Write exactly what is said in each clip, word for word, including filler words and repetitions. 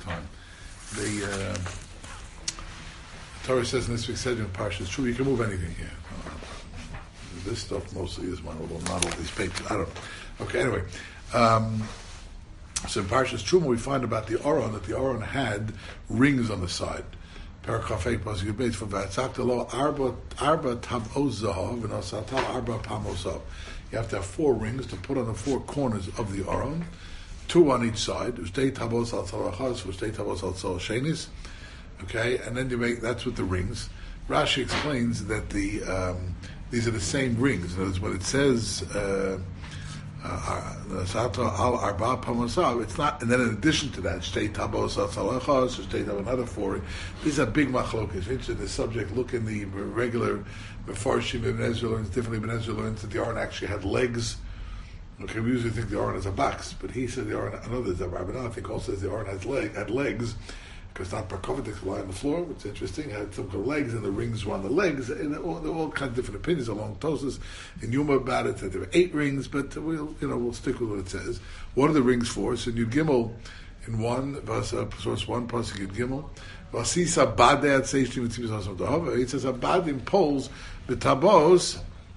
fine. The uh, Torah says in this week's Seder in Parshas Truma, you can move anything here. Uh, this stuff mostly is mine, although not all these papers. I don't know. Okay, anyway. Um, so in Parshas Truma, we find about the Aron, that the Aron had rings on the side. Parakafei pasuk beis for v'atzakta lo arba arba tavos zahav and asatal arba pamosav. You have to have four rings to put on the four corners of the Aron, two on each side. Ushtei tavos al tzalachas, ushtei tavos al tzalachas. Okay, and then you make that's with the rings. Rashi explains that the um, these are the same rings. In other words, when it says uh, uh, al arba pamosav, it's not. And then in addition to that, shtei tabos al tzalachas, shtei tabos another four. These are big machlokes. Interested in this subject, look in the regular Mefarshim. Ibn Ezra learns differently. Ibn Ezra learns that the Aron actually had legs. Okay, we usually think the Aron is a box, but he said the Aron. Another Rabbi I think also says the Aron has leg had legs. Because not Parkovatics lie on the floor, which is interesting. It had some kind of legs, and the rings were on the legs, and there are all kinds of different opinions along Tosas and Yuma about it. That there were eight rings, but we'll, you know, we'll stick with what it says. What are the rings for? So Yud Gimel in one verse, uh, source one pasuk Yud Gimel. Vasisa Badat Seishtim Mitzvah Sasam Dahava. It says Abadim poles betabos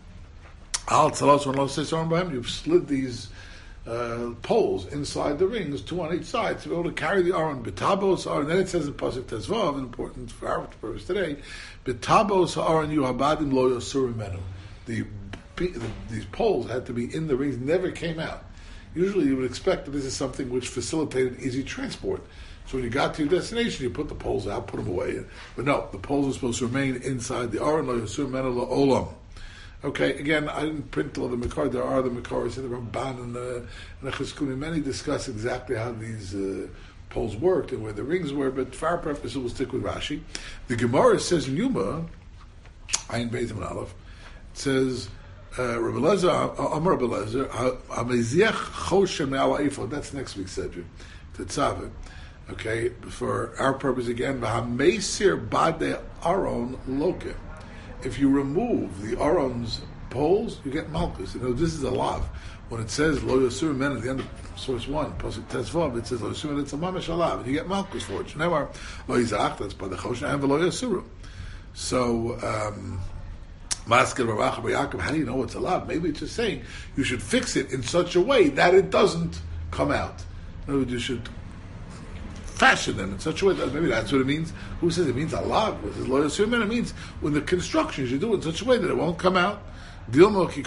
al tzalos one lo seisam b'hem. You've slid these. Uh, poles inside the rings, two on each side, to be able to carry the Aron. Betabos Aron. Then it says in Pasuk Tezvav, important for our purpose today. Betabos Aron you habadim lo yosur menu. The these poles had to be in the rings, never came out. Usually, you would expect that this is something which facilitated easy transport. So when you got to your destination, you put the poles out, put them away. But no, the poles are supposed to remain inside the Aron lo yosur menu lo olam. Okay, again, I didn't print all the Makar. There are the Makaris in the Ramban and the, and the Chizkunim. Many discuss exactly how these uh, poles worked and where the rings were, but for our purpose, we'll stick with Rashi. The Gemara says in Yuma, Ayin Beis and Aleph, it says, Rabbi Lezer, Amar Rabbi Lezer, HaMeziach Choshem Me'al Eifod. That's next week's Sedra, Tetzaveh. Okay, for our purpose again, HaMeisir Bade Aron Loke. If you remove the Aron's poles, you get Malchus. You know, this is a lav. When it says Lo Yosur Men at the end of source one, Pasuk Tezvav, it says Lo Yosur Men, it's a mamash alav, and you get Malchus for it. Shneimar Lo Yizach, that's by the Choshen, and Lo Yosuru. So, um, Maskir Baruch Yaakov, how do you know it's a lav? Maybe it's just saying you should fix it in such a way that it doesn't come out. In other words, you should fashion them in such a way that maybe that's what it means. Who says it means Allah? What is loyal surman? It means when the construction you do it in such a way that it won't come out. So same thing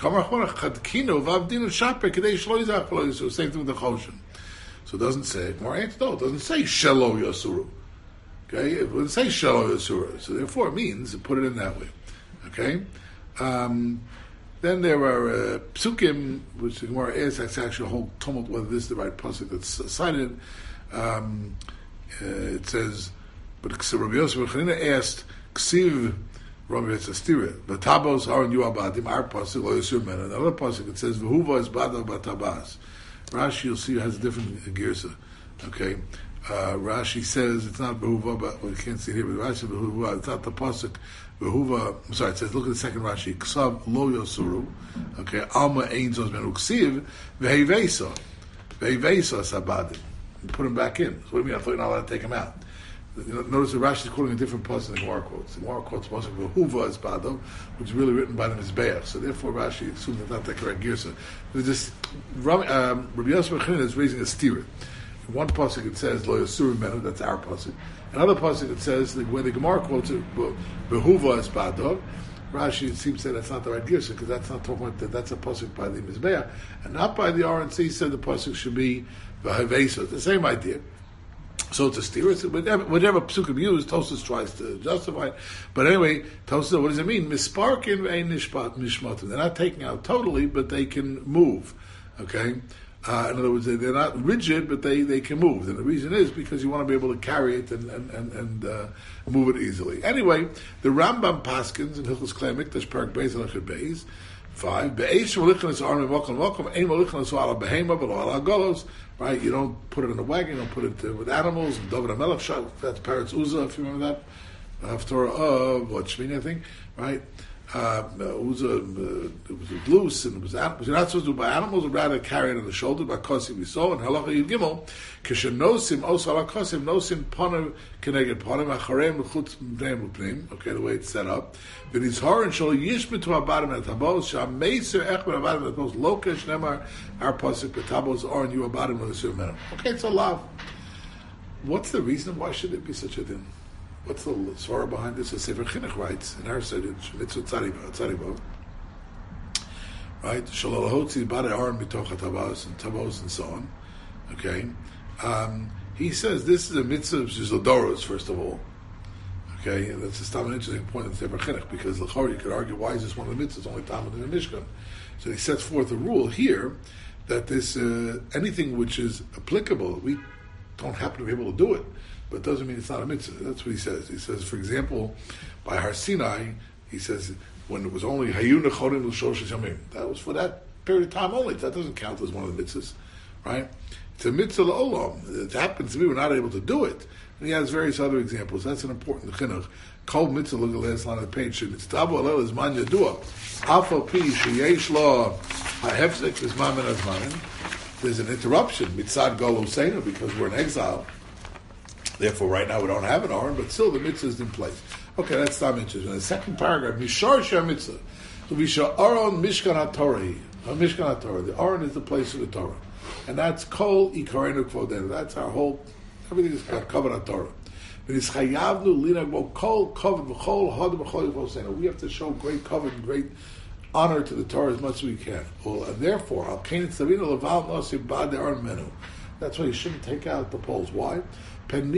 with the choshen. So it doesn't say more answer. No, it doesn't say shelo yasuru. Okay, it wouldn't say shelo yasuru. So therefore, it means put it in that way. Okay. Um, then there are uh, psukim, which the Gemara is that's actually a whole tumult whether this is the right pasuk that's uh, cited. Um, uh, it says, but Rabbi Yosef Chanina asked, "Ksiv Rabbi Yitzastira, the tabos are in you abadim our pasuk lo yisur men." Another pasuk it says, "V'huva is bada batabas." Rashi, you'll see, has a different girsa. Okay, uh, Rashi says it's not behuva, but we can't see it here. But Rashi behuva, it's not the pasuk. Behuva, I'm sorry, it says, look at the second Rashi. Ksav lo yosuru. Okay, alma ein zos men uksiv vehivesa vehivesa sabadim. Put them back in. So what do you mean? I thought you're not allowed to take them out. You know, notice that Rashi is quoting a different pasuk than the Gemara quotes. The Gemara quotes pasuk behuva is bado, which is really written by the Mizbeach. So therefore, Rashi assumes that's not the correct girsa. This um, Rabbi Yosef Chanina is raising a stira. In one pasuk it says lo yasuru menu. That's our pasuk. Another pasuk it says where the Gemara quotes it behuva is bado. Rashi seems to say that's not the right girsa because that's not talking about that. That's a pasuk by the Mizbeach and not by the R N C. Said the pasuk should be v'havesa. It's the same idea. So it's a steer. Whatever, whatever psukim used, Tosas tries to justify it. But anyway, Tosas, what does it mean? Misparkin ein nishmatim. They're not taking out totally, but they can move. Okay. Uh, in other words, they, they're not rigid, but they, they can move. And the reason is because you want to be able to carry it and and and, and uh, move it easily. Anyway, the Rambam Paskins in Hilchos Klei Mikdash Perek Beis Halachot Beis five. Be'esh molichnas arm v'okal v'okal ein molichnas ala behema v'lo ala golos. Right, you don't put it in a wagon. You don't put it uh, with animals. David HaMelech shot. That's Paretz Uzzah, if you remember that. After of what Shmini, I think. Right. uh, it was a, uh, it was loose and it was, was you're not supposed to do by animals, or rather carry it on the shoulder by kosim we saw and halacha yud gimel kishen nosim also ala kosim nosim ponim keneged ponim acharem l'chutz m'pneim l'pneim. Okay, the way it's set up. V'nizhar and shol yish b'tu abadim et habos sham meiser ech b'abadim et habos lokesh nemar our pasuk b'tabos or and you abadim l'sur menem. Okay, it's a law. What's the reason? Why should it be such a thing? What's the svara behind this? The Sefer Chinuch writes in our Seder, Mitzvah Tzaribo, right? Shalol hotzi bade aron mitoch hatabos and tabos and so on. Okay, um, he says this is a mitzvah of Zizodoros, first of all. Okay, and that's a an interesting point in the Sefer Chinuch, because l'chor you could argue why is this one of the mitzvahs only Talmud in the Mishkan? So he sets forth a rule here that this uh, anything which is applicable, we don't happen to be able to do it, but it doesn't mean it's not a mitzvah. That's what he says. He says, for example, by Har Sinai, he says, when it was only Hayu Nechorim L'Shlosh Yamim, that was for that period of time only. That doesn't count as one of the mitzvahs, right? It's a mitzvah l'olam. It happens to be we're not able to do it. And he has various other examples. That's an important chinuch. Kol mitzvah, look at the last line of the page. It's tabu alel is man yadua. Afal pi sheyesh lo ha'hefzek v'zman min hazmanim. There's an interruption, mitzad gol useinu, because we're in exile. Therefore, right now we don't have an aron, but still the mitzvah is in place. Okay, that's not interesting. In the second paragraph, mishar shah mitzvah, so mishar aron mishkan haTorah, mishkan haTorah. The aron is the place of the Torah, and that's kol ikarenu kvodenu. That's our whole. Everything is covered on Torah. We have to show great cover and great honor to the Torah as much as we can. Well, and therefore, that's why you shouldn't take out the poles. Why? Because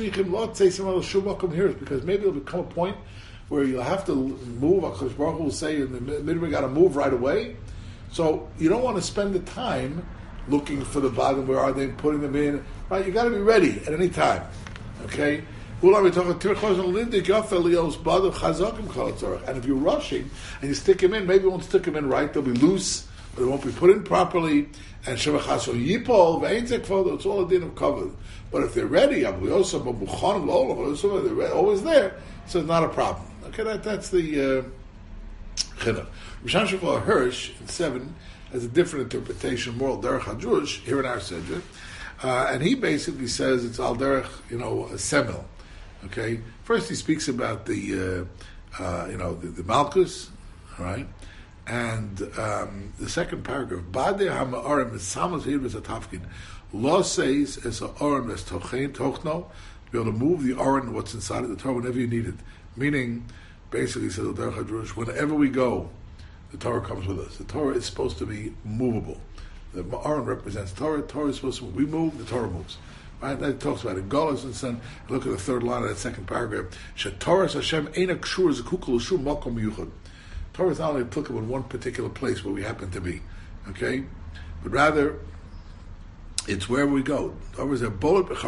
maybe it'll become a point where you'll have to move. HaKadosh Baruch Hu will say in the middle, we got to move right away. So you don't want to spend the time looking for the bottom. Where are they? Putting them in. Right? You got to be ready at any time. Okay. And if you're rushing and you stick them in, maybe you won't stick them in right. They'll be loose, but they won't be put in properly. And it's all a din of cover. But if they're ready, they're always there, so it's not a problem. Okay, that, that's the chinuch. Rishon Shmuel Hirsch in seven has a different interpretation, moral derech haDrush here in our Sedra, uh, and he basically says it's al derech, you know, a semel. Okay, first he speaks about the, uh, uh, you know, the, the Malchus, right? And um, the second paragraph, Bade ha'ma'arim esamas hirvus atafkin. Law says as a aron as tochein tochno, to be able to move the aron, what's inside of the Torah, whenever you need it. Meaning, basically, says the Derech HaDrush, whenever we go, the Torah comes with us. The Torah is supposed to be movable. The aron represents Torah. Torah is supposed to move. We move, the Torah moves. Right? That talks about it. Golas and Son. Look at the third line of that second paragraph. Torah Hashem eina kshur zekukul l'shum makom miyuchad. Torah is not only applicable in one particular place where we happen to be, okay, but rather it's wherever we go. That's why by the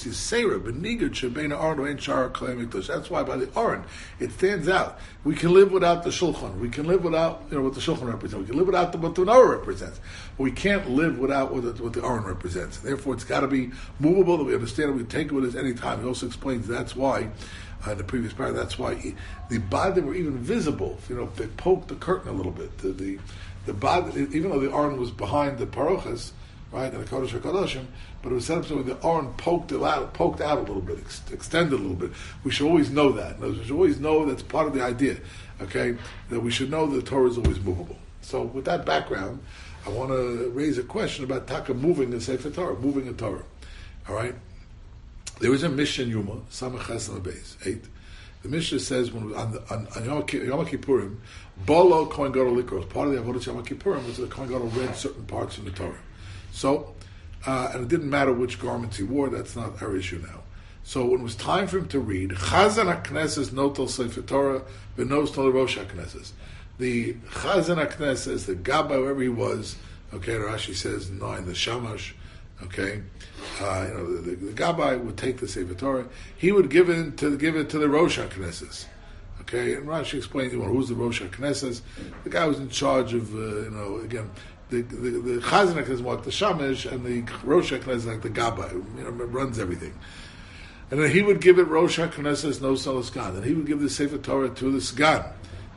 Aron it stands out. We can live without the Shulchan. We can live without, you know, what the Shulchan represents. We can live without the, what the Menorah represents. But we can't live without what the, what the Aron represents. Therefore, it's got to be movable. That we understand it. We take it with us any time. He also explains that's why. Uh, in the previous part, that's why he, the Badim were even visible. You know, they poked the curtain a little bit. The the, the Bad, even though the Aron was behind the Parochas, right, and the Kodesh HaKadoshim, but it was set up so the Aron poked it out, poked out a little bit, ex- extended a little bit. We should always know that. We should always know that's part of the idea. Okay, that we should know that the Torah is always movable. So, with that background, I want to raise a question about Taka moving the Sefer Torah, moving a Torah. All right. There was a Mishnah Yuma, Samach Chesam Beis, eight. The Mishnah says when on, the, on, on Yom Kippurim, Bolo Kohen Gadol Likros, part of the Avodah Yom Kippurim was that the Kohen Gadol read certain parts from the Torah. So, uh, and it didn't matter which garments he wore. That's not our issue now. So when it was time for him to read, Chazan HaKnesses Notel Sefer Torah V'Nos Tol Rosh HaKnesses. The Chazan HaKnesses, the Gabbai, wherever he was, okay, Rashi says nine, the Shamash. Okay, uh, you know the, the, the Gabbai would take the Sefer Torah. He would give it to give it to the Rosh HaKnesses. Okay, and Rashi explains, well, who's the Rosh HaKnesses? The guy who's in charge of, uh, you know, again, the the, the Chazan HaKnesses like the Shamash, and the Rosh HaKnesses like the Gabbai, you know, runs everything. And then he would give it Rosh HaKnesses no Salaskan, and he would give the Sefer Torah to the Sgan.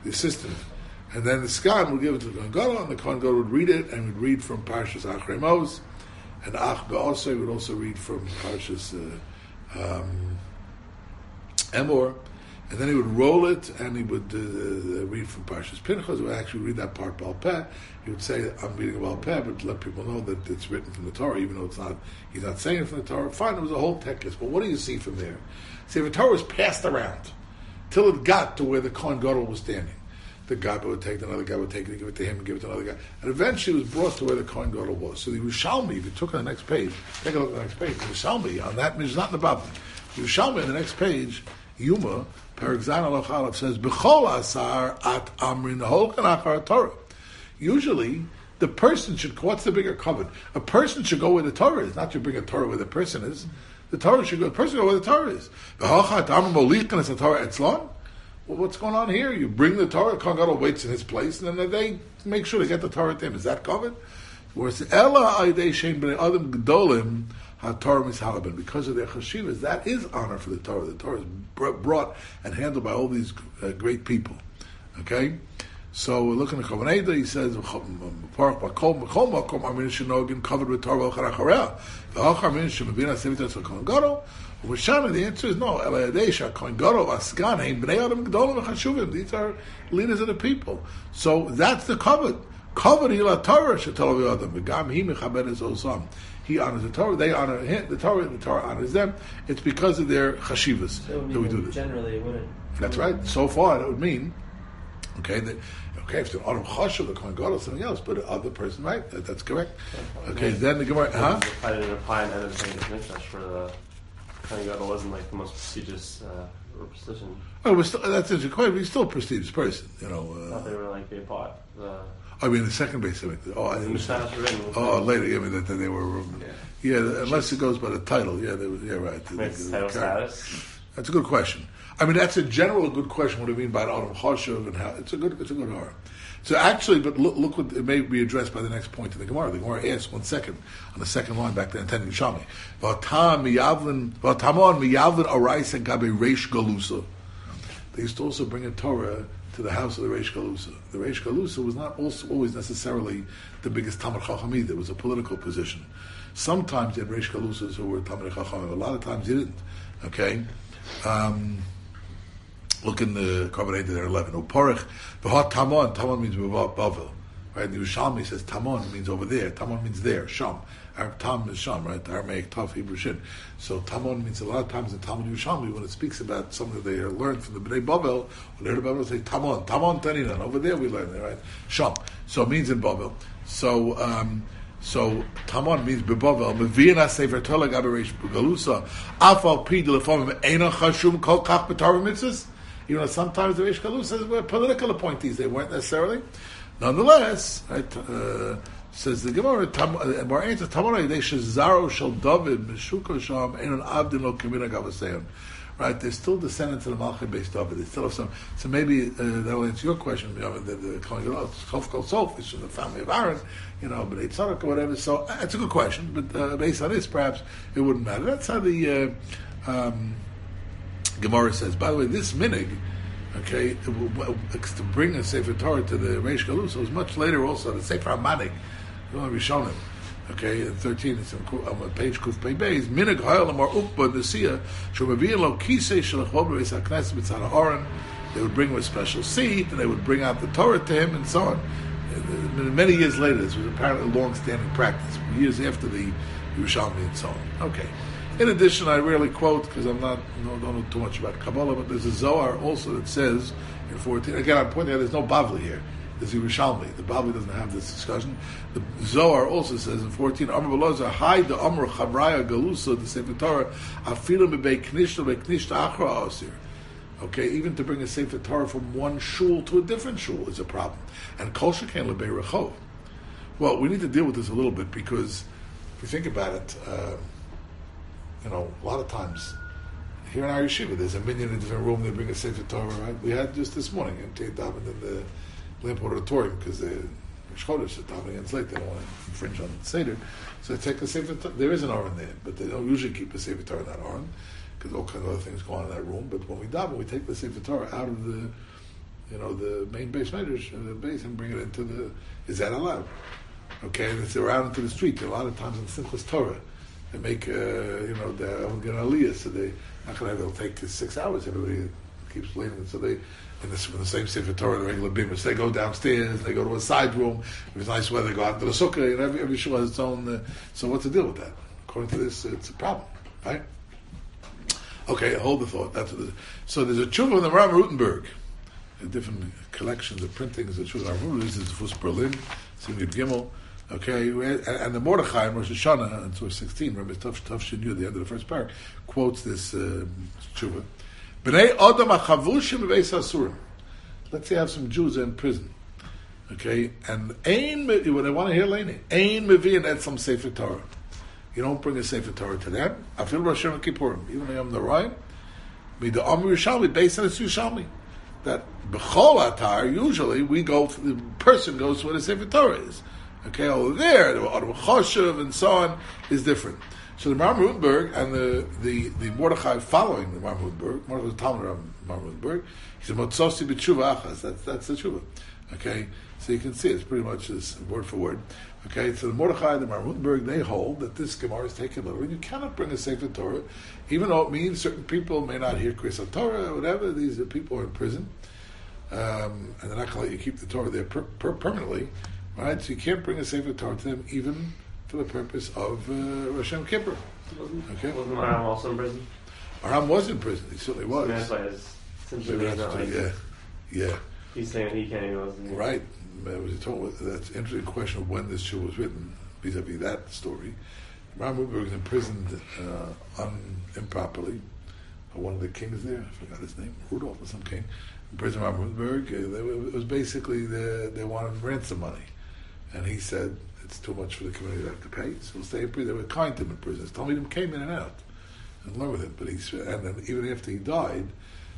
the assistant. And then the Skan would give it to the Kohen Gadol, and the Kohen Gadol would read it, and would read from Parshas Achrei Mos, and Ach Ba'aseh would also read from Parshas uh, um, Emor, and then he would roll it, and he would uh, read from Parshas Pinchas. He would actually read that part Baal Peh. He would say, I'm reading Baal Peh, but to let people know that it's written from the Torah, even though it's not, he's not saying it from the Torah. Fine, it was a whole text, but what do you see from there? See, the Torah was passed around till it got to where the Kohen Gadol was standing. The guy would take it, another guy would take it, and give it to him, and give it to another guy. And eventually it was brought to where the Kohen Gadol was. So the Yerushalmi, if you took on the next page, take a look at the next page, the Yerushalmi, on that, it's not in the Bible. The Yerushalmi, on the next page, Yuma, Perek Zayin Aloch Aleph says, B'chol asar at amrin holkan achar Torah. Usually, the person should, what's the bigger covenant? A person should go where the Torah is, not to bring a Torah where the person is. The Torah should go, the person should go where the Torah is. B'chol at amrin molichan es Torah etzlon. Well, what's going on here? You bring the Torah, Kohen Gadol waits in his place, and then they make sure to get the Torah to him. Is that covered? Whereas Ella Aidei Shein Bnei Adam Gedolim HaTorah Mishalabin, because of their chashivas, that is honor for the Torah. The Torah is brought and handled by all these uh, great people. Okay, so we're looking at Chovan Eda. He says, "Parach Bakom Bakom Bakom Amin Shenogin covered with Torah V'Charachareh V'Achar Amin Shemabina Sevitas Kohen Gadol." Shana, the answer is no. These are leaders of the people. So that's the covet. Covet ila Torah shetalav adam. V'gam he mechaber osam. He honors the Torah. They honor him. The Torah. The Torah honors them. It's because of their chashivas so that we do this. Generally, it wouldn't. That's right. So far, that would mean okay that. Okay, if it's an Adam Chashav, the Kohen Gadol, something else, but the other person, right? That, that's correct. Okay, yeah. Then the Gemara, huh? I didn't apply and end up saying Mikdash for the Kohen Gadol wasn't like the most prestigious uh, position. Oh, we're still, that's interesting. Quite, he's still a prestigious person, you know. Uh, I thought they were like they bought the. I mean, the second base of it. Oh, I the oh, later. Yeah, I mean that, that they were. Um, yeah. yeah, unless it goes by the title. Yeah, they were, yeah, right. The, Makes the, title the status. That's a good question. I mean, that's a general good question. What do you mean by an Adam Chashav and how? It's a good, it's a good horror. So actually, but look, look what it may be addressed by the next point in the Gemara. The Gemara asks one second on the second line back there, intending Shami. V'atam miyavlin, v'atamon miyavlin araisa gabe reish galusa. They used to also bring a Torah to the house of the Reish Galusa. The Reish Galusa was not also always necessarily the biggest Talmid Chacham either. It was a political position. Sometimes you had Reish Galusas who were Talmid Chacham. A lot of times you didn't. Okay. Um, Look in the Korban Eidah there, eleven. Uporich, v'hot Tamon. Tamon means Bavel. Right? The Yerushalmi says Tamon means over there. Tamon means there. Sham. Our Tam is Sham, right? Aramaic Tav, Hebrew Shin. So Tamon means a lot of times in Talmud Yerushalmi, when it speaks about something that they learned from the Bnei Bavel, when they heard about it, they say Tamon. Tamon Taninan. Over there we learn it, right? Sham. So it means in Bavel. So, um, So Tamon means bebavel. Mevina sefer Torah gabereish galusa. Afal pi delefomim eina chashum kol kach b'Torah mitzvahs. Even though sometimes the Reish Galusa were political appointees, they weren't necessarily. Nonetheless, right, uh, says the Gemara, Mar answers Tamon Yidei Shezaro Shel David Meshuka Sham Einon Abdin Lo Kamina Gavaseon. Right, they're still descendants of the Malchim based David. They still have some. So maybe uh, that will answer your question. You know, the the Kohen Gadol, Chof Kol Sof, is from the family of Aaron. You know, but it's Tzadok or whatever. So uh, it's a good question, but uh, based on this, perhaps it wouldn't matter. That's how the uh, um, Gemara says. By the way, this minig, okay, to bring a Sefer Torah to the Reish Galusa was much later. Also, the Sefer Hamanik, the one Rishonim. Okay, in thirteen, it's on page Kuf Pei Beis. Minig Ha'el Amar Ukba Nesia Shomaviyah Lo Kisei Shalachov Beis Hakneses Mitzad Ha'aron. They would bring him a special seat, and they would bring out the Torah to him, and so on. And many years later, this was apparently a long-standing practice. Years after the Yerushalmi and so on. Okay. In addition, I rarely quote because I'm not no, don't know too much about Kabbalah, but there's a Zohar also that says in fourteen. Again, I'm pointing out there's no Bavli here. There's Yerushalmi. The Bavli doesn't have this discussion. The Zohar also says in fourteen, Amar B'Loza, Hai the Amr Chabraya Galusa, the Sefer Torah, Afilu Mebei Knishta Mebei Knishta Achra Osir. Okay, even to bring a Sefer Torah from one shul to a different shul is a problem. And Kol Sheken Lebei Rechov. Well, we need to deal with this a little bit because if you think about it, uh, you know, a lot of times here in our yeshiva, there's a minyan in a different room. They bring a Sefer Torah. Right? We had just this morning in Tate Daven in the Lamport Auditorium because the Chodesh is davening against late. They don't want to infringe on the Seder, so they take a Sefer Torah. There is an Aron there, but they don't usually keep a Sefer Torah in that Aron because all kinds of other things go on in that room. But when we daven, we take the Sefer Torah out of the you know, the main base measures, the base, and bring it into the. Is that allowed? Okay, and it's around into the street. A lot of times in Simchas Torah, they make, uh, you know, they're going to aliyah, so they not going to have. It'll take six hours. Everybody keeps leaving, so they. In the, in the same Sefer Torah, the regular bimus, they go downstairs, they go to a side room. If it's nice weather, they go out to the sukkah. You know, every, every shul has its own. Uh, so what's the deal with that? According to this, it's a problem, right? Okay, hold the thought. That's what it is. So there's a tshuva in the Ram Rutenberg, different collections of printings. The tshuva of Ram This is Fus Berlin, Simgid Gimel. Okay, and, and the Mordechai in Rosh Hashanah, in Surah sixteen, Rabbi Tov Tov Shin at the end of the first paragraph, quotes this uh, tshuva. B'nei Adam achavushim b'beis asurim. Let's say I have some Jews in prison, okay, and ein when they want to hear learning, ein mevi'in et some Sefer Torah. You don't bring a Sefer Torah to them. I feel Rosh Hashanah Kippurim, even though I'm the right. Me the Amr Yerushalmi based on the Yerushalmi that b'chol atar usually we go. The person goes to where the Sefer Torah is. Okay, over there the Adam Choshev and so on is different. So the Maram Rutenberg and the, the, the Mordechai following the Maram Rutenberg, Mordechai was the Talmud of Maram Rutenberg, he said, Motzosi b'tshuva achas, that's, that's the tshuva. Okay, so you can see it's pretty much this word for word. Okay, so the Mordechai and the Maram Rutenberg, they hold that this Gemara is taken literally. You cannot bring a Sefer Torah, even though it means certain people may not hear Kriyas Torah or whatever, these are people who are in prison, um, and they're not going to let you keep the Torah there per, per, permanently, right? So you can't bring a Sefer Torah to them, even for the purpose of uh, Rosh Hashanah Kippur. Okay. Wasn't Aram also in prison? Aram was in prison. He certainly was. That's why his essentially he's not like, yeah, yeah. He's saying he can't even. Right. That was told, that's an interesting question of when this show was written, vis-a-vis that story. Aram Rutenberg was imprisoned uh, un, improperly by one of the kings there. I forgot his name, Rudolph or some king. In prison, Aram Rutenberg. Uh, it was basically the, they wanted ransom money, and he said, it's too much for the community to have to pay, so we'll stay in prison. They were kind to him in prison. Talmidim came in and out and learned with him. But he, and then even after he died,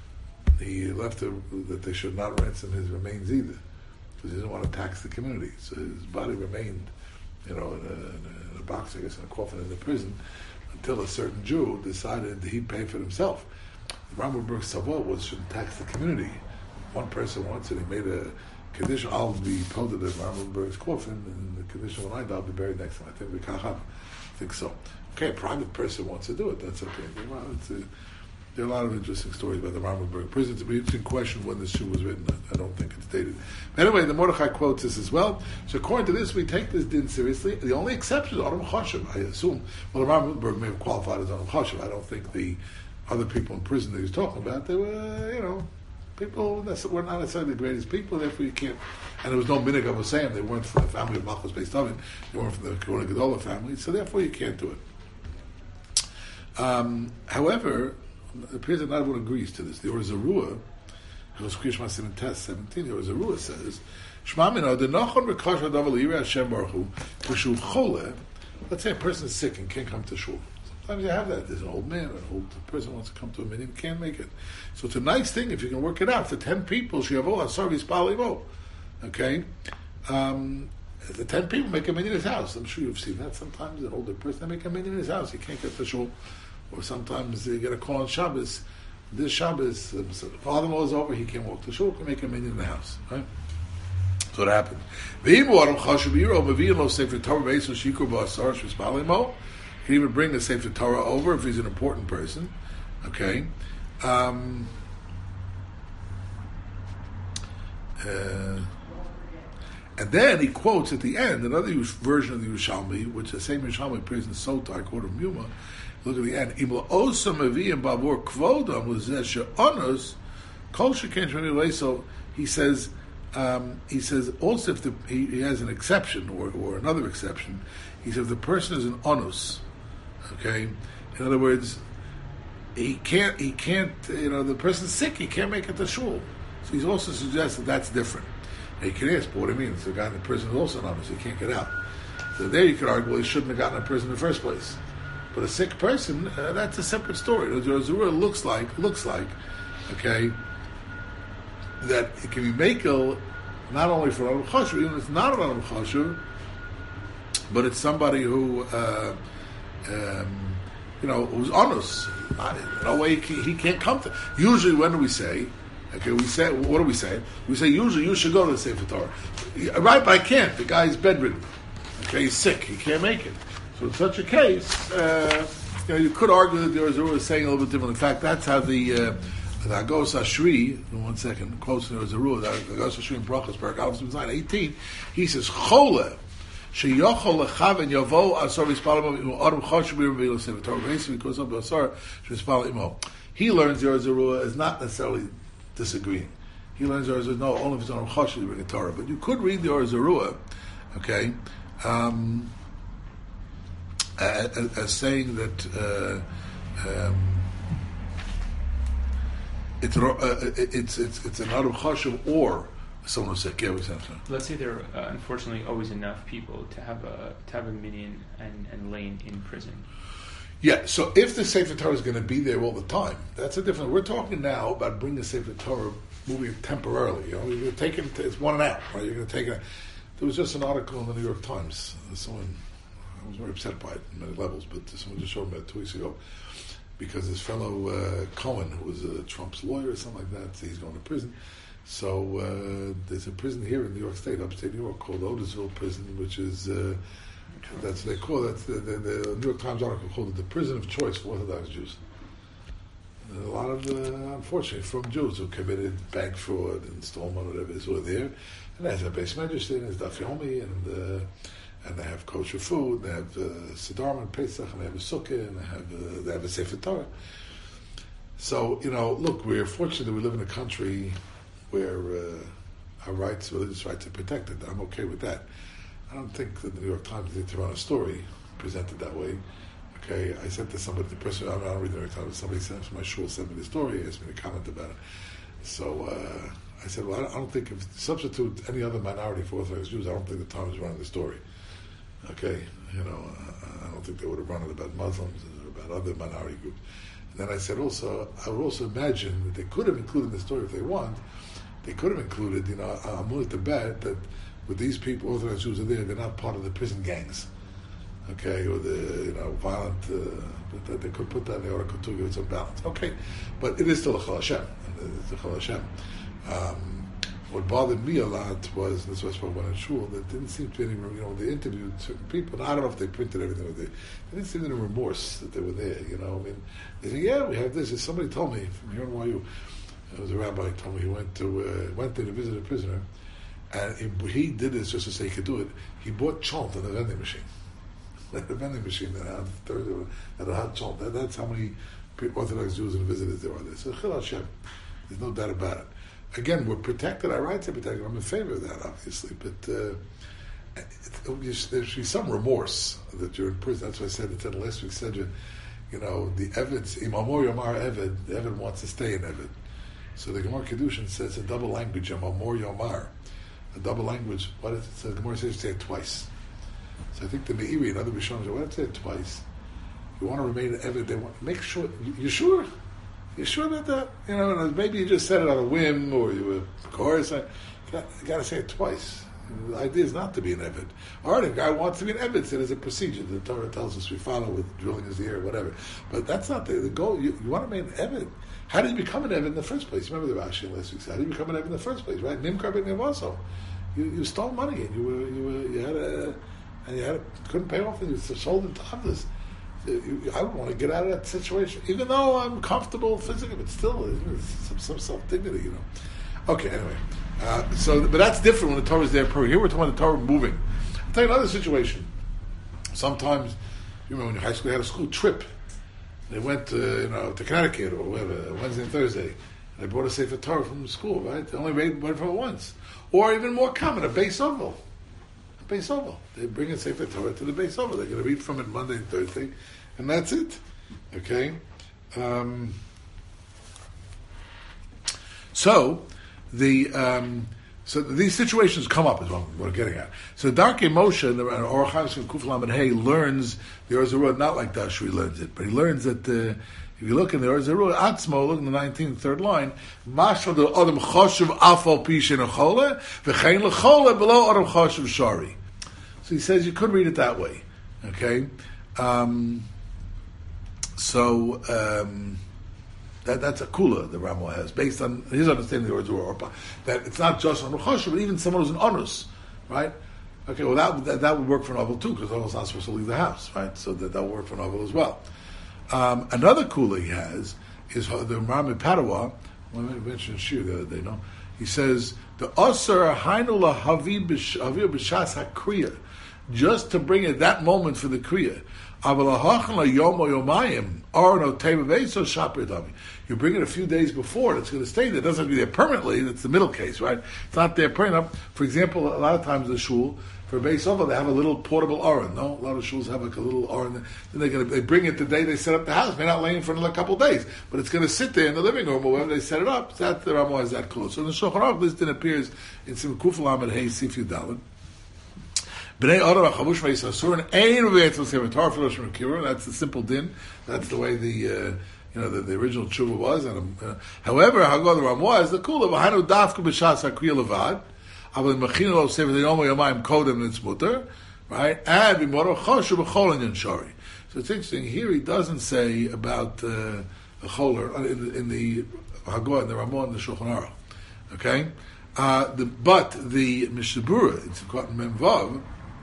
he left a, that they should not ransom his remains either, because he didn't want to tax the community. So his body remained, you know, in a, in a box, I guess, in a coffin in the prison, until a certain Jew decided that he'd pay for it himself. Ramberberg Savoy was shouldn't tax the community. One person once, and he made a condition, I'll be posted at Ramberberg's coffin, and the condition when I die, I'll be buried next to him. I think we can't have. I think so. Okay, a private person wants to do it, that's okay. Well, it's a, there are a lot of interesting stories about the Ramberberg prison. It's an interesting question when this shoe was written. I, I don't think it's dated. But anyway, the Mordechai quotes this as well. So according to this, we take this din seriously. The only exception is Adam Choshev, I assume. Well, the Ramberberg may have qualified as Adam Choshev. I don't think the other people in prison that he was talking about, they were, you know, people that were not necessarily the greatest people, therefore you can't. And there was no minig of Hossein. They weren't from the family of Malchus Beis David. They weren't from the Korona Gedola family, so therefore you can't do it. Um, however, it appears that not everyone agrees to this. The Or Zarua, in test seventeen, the Or Zarua says, Shma mino, the Nachon Rekash Hadav L'Yireh Hashem Baruch Hu, V'shu Chole. Let's say a person is sick and can't come to shul. Sometimes you have that. There's an old man, an old person wants to come to a minyan, can't make it. So it's a nice thing if you can work it out. For ten people, Shiavo Asar V'Yispal. Okay? Um, the ten people make a minyan in his house. I'm sure you've seen that. Sometimes an older person, they make a minyan in his house. He can't get to shul. Or sometimes they get a call on Shabbos. This Shabbos, um, so the father-in-law is over, he can't walk to shul, he can make a minyan in the house. Right? So what happened. He can even bring the Sefer Torah over if he's an important person. Okay? Um, uh, and then he quotes at the end another version of the Yerushalmi, which the same Yerushalmi appears in Sota, I quote of Yuma. Look at the end. Imla osa meviyim bavor kvodam l'zeh she'onos kol sheken sheni. So he says, um, he says also if the, he, he has an exception or, or another exception. He says if the person is an onus. Okay, in other words, he can't. He can't. You know, the person's sick. He can't make it to shul. So he's also suggested that's different. Now you can ask, but what do you mean? It's the guy in the prison is also an onus. He can't get out. So there you could argue, well, he shouldn't have gotten in prison in the first place. But a sick person, uh, that's a separate story. The Zerua looks like, looks like, okay, that it can be makel not only for Adam Choshev, even if it's not an Adam Choshev, but it's somebody who, uh, um, you know, who's honest. No way he, he can't come to. Usually, when do we say Okay, we say, what do we say? We say usually you should go to the Sefer Torah. Right, but I can't. The guy's bedridden. Okay, he's sick. He can't make it. So in such a case, uh, you know, you could argue that the Orzurua is saying a little bit different. In fact, that's how the uh, the Agos Ashri, one second, quotes in the Orzurua, the Agos Ashri in Brachos, Barak Aleph, nine eighteen, he says, Chole, sheyochol lechaven yavo asar v'ispalim imo adam choshev b'yom Sefer Torah basically because of asar v'ispalim imo. He learns the Orzurua is not necessarily disagreeing. He learns the Orzurua, no, only if it's on choshev to bring a Torah. But you could read the Orzurua, okay, um, as, as saying that uh, um, it's, uh, it's it's it's an adam choshev or someone who's sick. Yeah, we have some. Let's say there are uh, unfortunately always enough people to have a to have a minion and, and lane in prison. Yeah, so if the Sefer Torah is going to be there all the time, that's a different. We're talking now about bringing the Sefer Torah, moving it temporarily. You know, you're taking it. It's one and out, right? You're going to take it. There was just an article in the New York Times. Someone, I was very upset by it on many levels, but someone just showed me about two weeks ago because this fellow uh, Cohen, who was uh, Trump's lawyer or something like that, he's going to prison. So uh, there's a prison here in New York State, upstate New York, called Otisville Prison, which is uh, that's what they call it. The, the, the New York Times article called it the prison of choice for Orthodox Jews. And a lot of, uh, unfortunately, from Jews who committed bank fraud and stole money, whatever it is, were there. And they have a base magistrate, and there's Daf Yomi, and uh, and they have kosher food. They have uh, Siddharma and Pesach, and they have a sukkah, and they have uh, they have a Sefer Torah. So you know, look, we're fortunate that we live in a country where uh, our rights, religious rights, are protected. I'm okay with that. I don't think that the New York Times needs to run a story presented that way. Okay, I said to somebody, the person, I don't read the New York Times, somebody sent from my shul, sent me the story, asked me to comment about it. So uh, I said, well, I don't, I don't think if substitute any other minority for Orthodox Jews, I don't think the Times is running the story. Okay, you know, uh, I don't think they would have run it about Muslims or about other minority groups. And then I said also, I would also imagine that they could have included the story if they want. They could have included, you know, I'm willing to bet that with these people, Orthodox Jews are there, they're not part of the prison gangs, okay, or the, you know, violent, uh, but that they could put that in the article to give it some balance. Okay, but it is still a Chol Hashem. It's a Chol Hashem. Um, what bothered me a lot was, this was from one in Shul, there didn't seem to be any, you know, when they interviewed certain people, and I don't know if they printed everything, but they, there didn't seem to be any remorse that they were there, you know, I mean, they said, yeah, we have this. And somebody told me from here in Y U, there was a rabbi told me he went to uh, went there to visit a prisoner, and he, he did this just to say he could do it. He bought chont on the vending machine, the vending machine that had that had chont. That, that's how many Orthodox Jews and visitors there are there. So Chil Hashem, there's no doubt about it. Again, we're protected. Our rights are protected. I'm in favor of that, obviously, but uh, it, it, there should be some remorse that you're in prison. That's what I said. It said last week. Said you, you know, the Evid's Imamor Yomar Evid. The Evid wants to stay in Evid. So the Gemara Kedushin says a double language, Amor Yomar. A double language, what is it? So the Gemara says say it twice. So I think the Meiri and other Rishonim say, why did it say it twice? You want to remain evident, they want make sure you, you sure? You sure about that? You know, maybe you just said it on a whim or you were course. You got, you got to say it twice. The idea is not to be an Evid. All right, a guy wants to be an Evid, so there's a procedure. The Torah tells us we follow with drilling his ear, whatever. But that's not the, the goal. You, you want to remain an Evid. How did you become an Evid in the first place? Remember the Rashi last week said, how did you become an Evid in the first place, right? Nimkar ben Nevaso. You you stole money and you were you were you had a and you had a, couldn't pay off and you sold it to others. I would want to get out of that situation, even though I'm comfortable physically, but still some, some self dignity, you know. Okay, anyway, uh, so but that's different when the Torah is there. Per here we're talking about the Torah moving. I'll tell you another situation. Sometimes, you remember when high school had a school trip. They went, uh, you know, to Connecticut or whatever, Wednesday and Thursday. And they brought a Sefer Torah from the school, right? They only read went from it once. Or even more common, a Beis Oval. A Beis Oval. They bring a Sefer Torah to the Beis Oval. They're going to read from it Monday and Thursday, and that's it. Okay? Um, so, the... Um, So these situations come up, is what we're getting at. So Darkei Moshe, and Orach Chaim Kuf Lamed Hey, learns the Orzurua not like Dashri learns it, but he learns that uh, if you look in the Orzurua, Atzmo, look in the nineteenth, third line, Mashal the Adam Choshev Afal Pishin Achole, V'chein L'chole below Adam Choshev Shari. So he says you could read it that way, okay? Um, so um, That, that's a kula the Ramo has, based on his understanding of the words orpa. That it's not just on Ruchosha, but even someone who's an onus, right? Okay, well that that, that would work for Novel too, because Novel's not supposed to leave the house, right? So that that would work for Novel as well. Um, another kula he has is the Rami Padawa. I mentioned Shir the other day, no? He says the Osir Hainu Lahavi B'Shas HaKriya, just to bring it that moment for the Kriya. You bring it a few days before, and it's going to stay there. It doesn't have to be there permanently. That's the middle case, right? It's not there permanent. For example, a lot of times the shul, for Beis Ova, they have a little portable aron. No, a lot of shuls have like a little aron. Then they're going to they bring it the day they set up the house. May not lay in for another couple of days, but it's going to sit there in the living room or wherever they set it up. That the Ramo is that close. So in the Shulchan Aruch, this din appears in some Kuf Lamed Hey Sif Yudalin. B'nei Adam HaChavush V'Yisasur and Ein V'Yetzel Seven Torah for Rosh Hashanah. That's the simple din. That's the way the uh, you know the, the original tshuva was. And uh, however, Haggadah the Ramo is the kula v'Hainu Dafka B'Shas HaKriya Levad. Right, and shari. So it's interesting here. He doesn't say about uh, the choler in, in the Haggadah, in the Ramah, and the Shulchan Aruch. Okay, uh, the, but the Mishabura, it's called Memvav,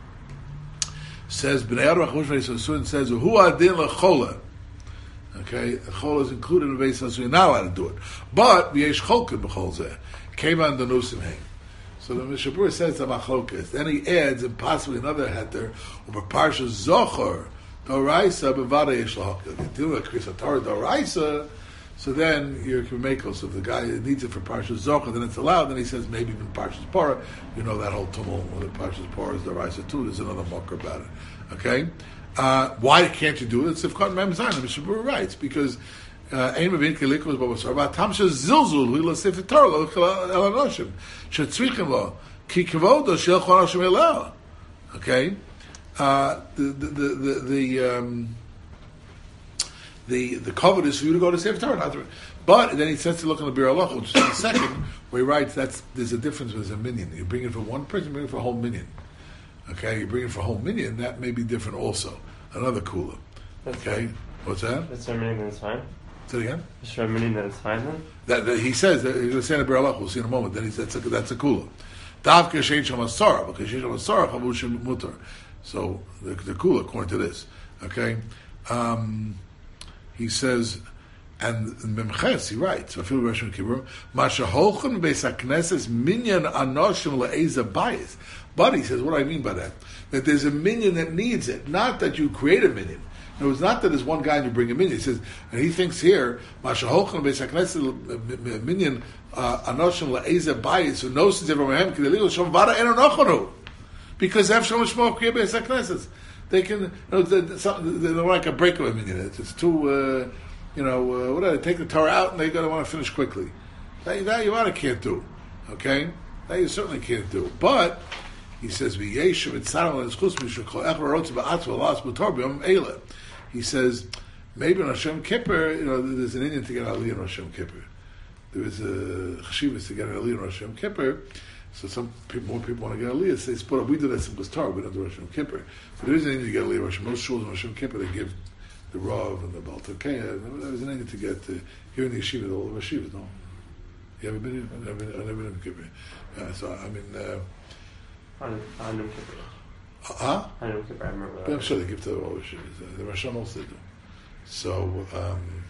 says B'nei Adam HaChavush V'Yisasur says Hu Adin LaChola. Okay, chola is included in Beis Hasui. You're not allowed to do it, but V'yesh Cholkin B'Chol Zeh came on the Nusim Heng. So the Mishabur says the machlokas. Then he adds, and possibly another heter, over Parsha Zochor, Doraisa, Bevada Yesh Lahakil. You do a Krisa Torah Doraisa, so then you're Kamekos. If the guy needs it for Parsha Zochor, then it's allowed. Then he says maybe even Parsha Porah. You know that whole tumult where the Parsha Porah is Doraisa too. There's another mocker about it. Okay? Uh, why can't you do it? It's if Katan Mem Zayin. The Mishabur writes, because Ein Mevin Kelikos Babasar, but Tamsha Zilzul, who will say for Torah, lo Elanoshim. Shetzrichim lo ki kavodo shel chonashim eleh. Okay, uh, the the the the the, um, the the covet is for you to go to Sefer Torah. Not but then he says to look on the Bir Halacha, which is in the second, where he writes that's there's a difference with a minion. You bring it for one person, you bring it for a whole minion. Okay, you bring it for a whole minion, that may be different also. Another kula. Okay, what's that? That's our minion. That's fine. Say it again. Is there a meaning that it's fine then? That, that he says that he's going to say in the Bir Halacha. We'll see in a moment. Then he says that's a, that's a kula. Davka shein sham asara because shein sham asara chavushim mutar. So the, the kula according to this, okay. Um, he says, and in Memches he writes, "Afil Rosh Kippur, masha holchem beis hakneses minyan anoshim le'eza bayis." But he says, what do I mean by that? That there's a minyan that needs it, not that you create a minyan. No, it's not that there's one guy and you bring him in. He says, and he thinks here, Masha Holchan Beis HaKnesset Minyan Anoshim LaEzeh Bayis who knows since Abraham Kedeligo Shem Vada Eno Nochanu, because they have so much more Kriya Beis HaKnesset. They can, you know, they're, they're like a breakaway minyan. It's, it's too, uh, you know, uh, what do they take the Torah out and they gotta want to finish quickly. That, that you oughta can't do, okay? That you certainly can't do. But he says, "V'yeshiv etzarel l'zchus mishukol echor rotz ba'atzva las b'tor b'yom eila." He says, maybe on Hashem Kippur, you know, there's an Indian to get Aliyah on Hashem Kippur. There is a chashivas to get an Aliyah on Hashem Kippur. So some people, more people want to get Aliyah. Say, "Split up." We do that in Torah. We don't do Hashem Kippur. But there is an Indian to get Aliyah on Hashem. Most shuls on Hashem Kippur they give the Rav and the Baltokeh. There was an Indian to get uh, here in the yeshiva, all the yeshivas. No, you ever been here? I've never been, I've never been in Kippur. Yeah, so I mean. Uh, On on Yom Kippur. Huh? On Yom Kippur, I remember that. But I'm sure they give to all the yeshivas. Uh, the Rosh Hashanah also do. So, um,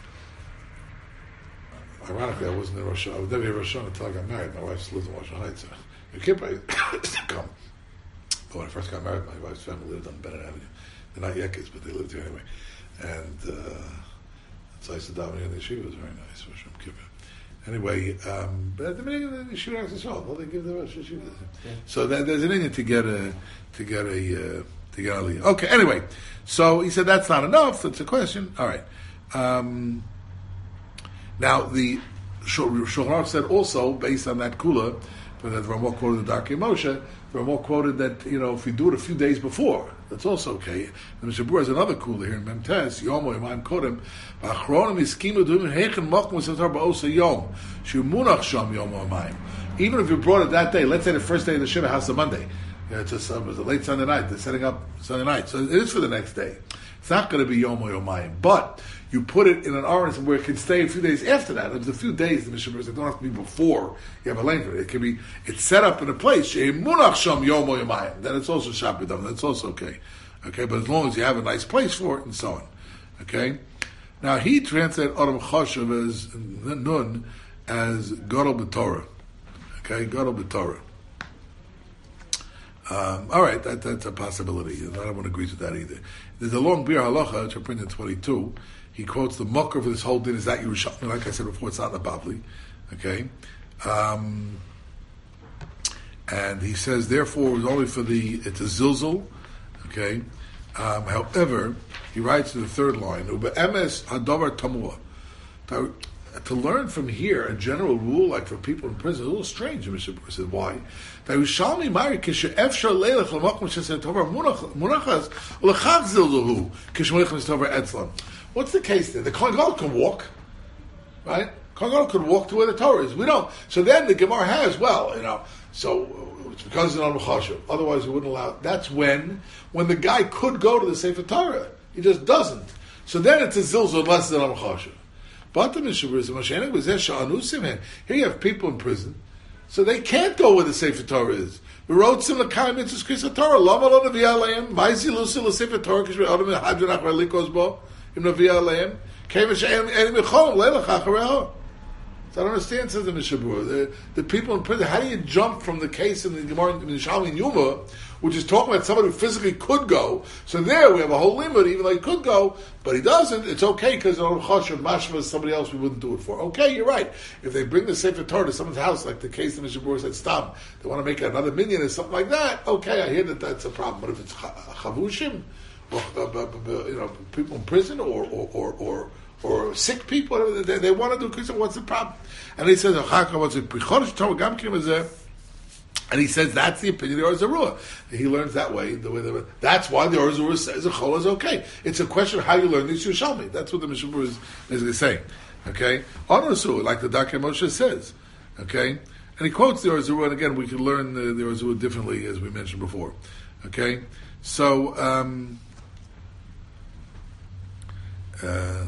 ironically, I wasn't in Rosh Hashanah. I was never in Rosh Hashanah until I got married. My wife lived in Washington Heights. So, Yom Kippur, I used to come. But when I first got married, my wife's family lived on Bennett Avenue. They're not Yekis, but they lived here anyway. And uh, so I used to daven in the yeshiva. It was very nice. Rosh Yom Kippur. Anyway, um, but at the beginning of the yeshiva as well, well, they give the Rosh Yeshiva. Yeah. So that, there's an Indian to get a to get a uh, to get a aliyah. Okay. Anyway, so he said that's not enough. That's a question. All right. Um, now the Shulchan Aruch said also based on that kula, that the Ramah quoted the Darkei Moshe. The Ramah quoted that you know if we do it a few days before, that's also okay. And Mishabur has another kula here in Memtes Yomo Yomim Kodem. Ba'achronim iskimu doing heichen mokum v'satar ba'osa yom shemunach sham yomo amayim. Even if you brought it that day, let's say the first day of the Shiva House, a Monday. Yeah, it's a, it was a late Sunday night. They're setting up Sunday night, so it is for the next day. It's not going to be Yom Yomayim. But you put it in an aron where it can stay a few days after that. If it's a few days, the Mishnah says it don't have to be before you have a length of it. It can be, it's set up in a place, Munach Sham Yom Yomayim. Then it's also Shabbat. That's also okay. Okay, but as long as you have a nice place for it and so on. Okay? Now he translated Adam Choshev as Nun as Gadol B'Torah. Okay, Gadol B'Torah. Um, all right, that, that's a possibility. I don't want to agree with that either. There's a long Bir Halacha, which I printed in twenty-two. He quotes the mucker for this whole thing is that Yerushalmi. Like I said before, it's not in the Bavli. Okay? Um, and he says, therefore, it was only for the, it's a zilzul. Okay? Um, however, he writes in the third line, Ube'emes hadavar tamua. To, to learn from here a general rule, like for people in prison, is a little strange. Mishnah says, why? Yerushalmi mari kishe'efshar leilach l'makom shesed tovar munachas u'lechach zilzuhu kishmoichim tovar etzlam. What's the case there? The Kohen Gadol can walk, right? Kohen Gadol could walk to where the Torah is. We don't. So then the Gemara has, well, you know, so it's because it's not Mechashav. Otherwise, we wouldn't allow. That's when, when the guy could go to the Sefer Torah, he just doesn't. So then it's a zilzul unless it's not Mechashav. But the Mishnah is here you have people in prison, so they can't go where the Sefer Torah is. We wrote some L'Kayim Mitzvahs Kriyas Torah. Lama lo Nevi Aleim. Ma'isi Lusi L'Sefer Torah Kishvei Adam Hadron Achar Likos Bo Im Nevi Aleim. Kevin She'en Enim Yichol Leilach Achareho. So I don't understand, says the Mishnah Berurah. The, the people in prison, how do you jump from the case in the Gemara in the Shalmi and Yuma, which is talking about somebody who physically could go? So there we have a whole limit, even though he could go, but he doesn't. It's okay because on Choshev Mashma is somebody else we wouldn't do it for. Okay, you're right. If they bring the Sefer Torah to someone's house, like the case the Mishnah Berurah said, stop, they want to make another minyan or something like that. Okay, I hear that that's a problem. But if it's chavushim, or uh, you know, people in prison, or or or, or or sick people, they, they want to do Kriyas, what's the problem? And he says, and he says that's the opinion of the Or Zarua. He learns that way. The way the, that's why the Or Zarua says a chol is okay. It's a question of how you learn these Yerushalmi. That's what the Mishnah Berurah is basically saying. Okay, on Rasul, like the Darkei Moshe says. Okay, and he quotes the Or Zarua, and again we can learn the, the Or Zarua differently as we mentioned before. Okay, so. Um, uh,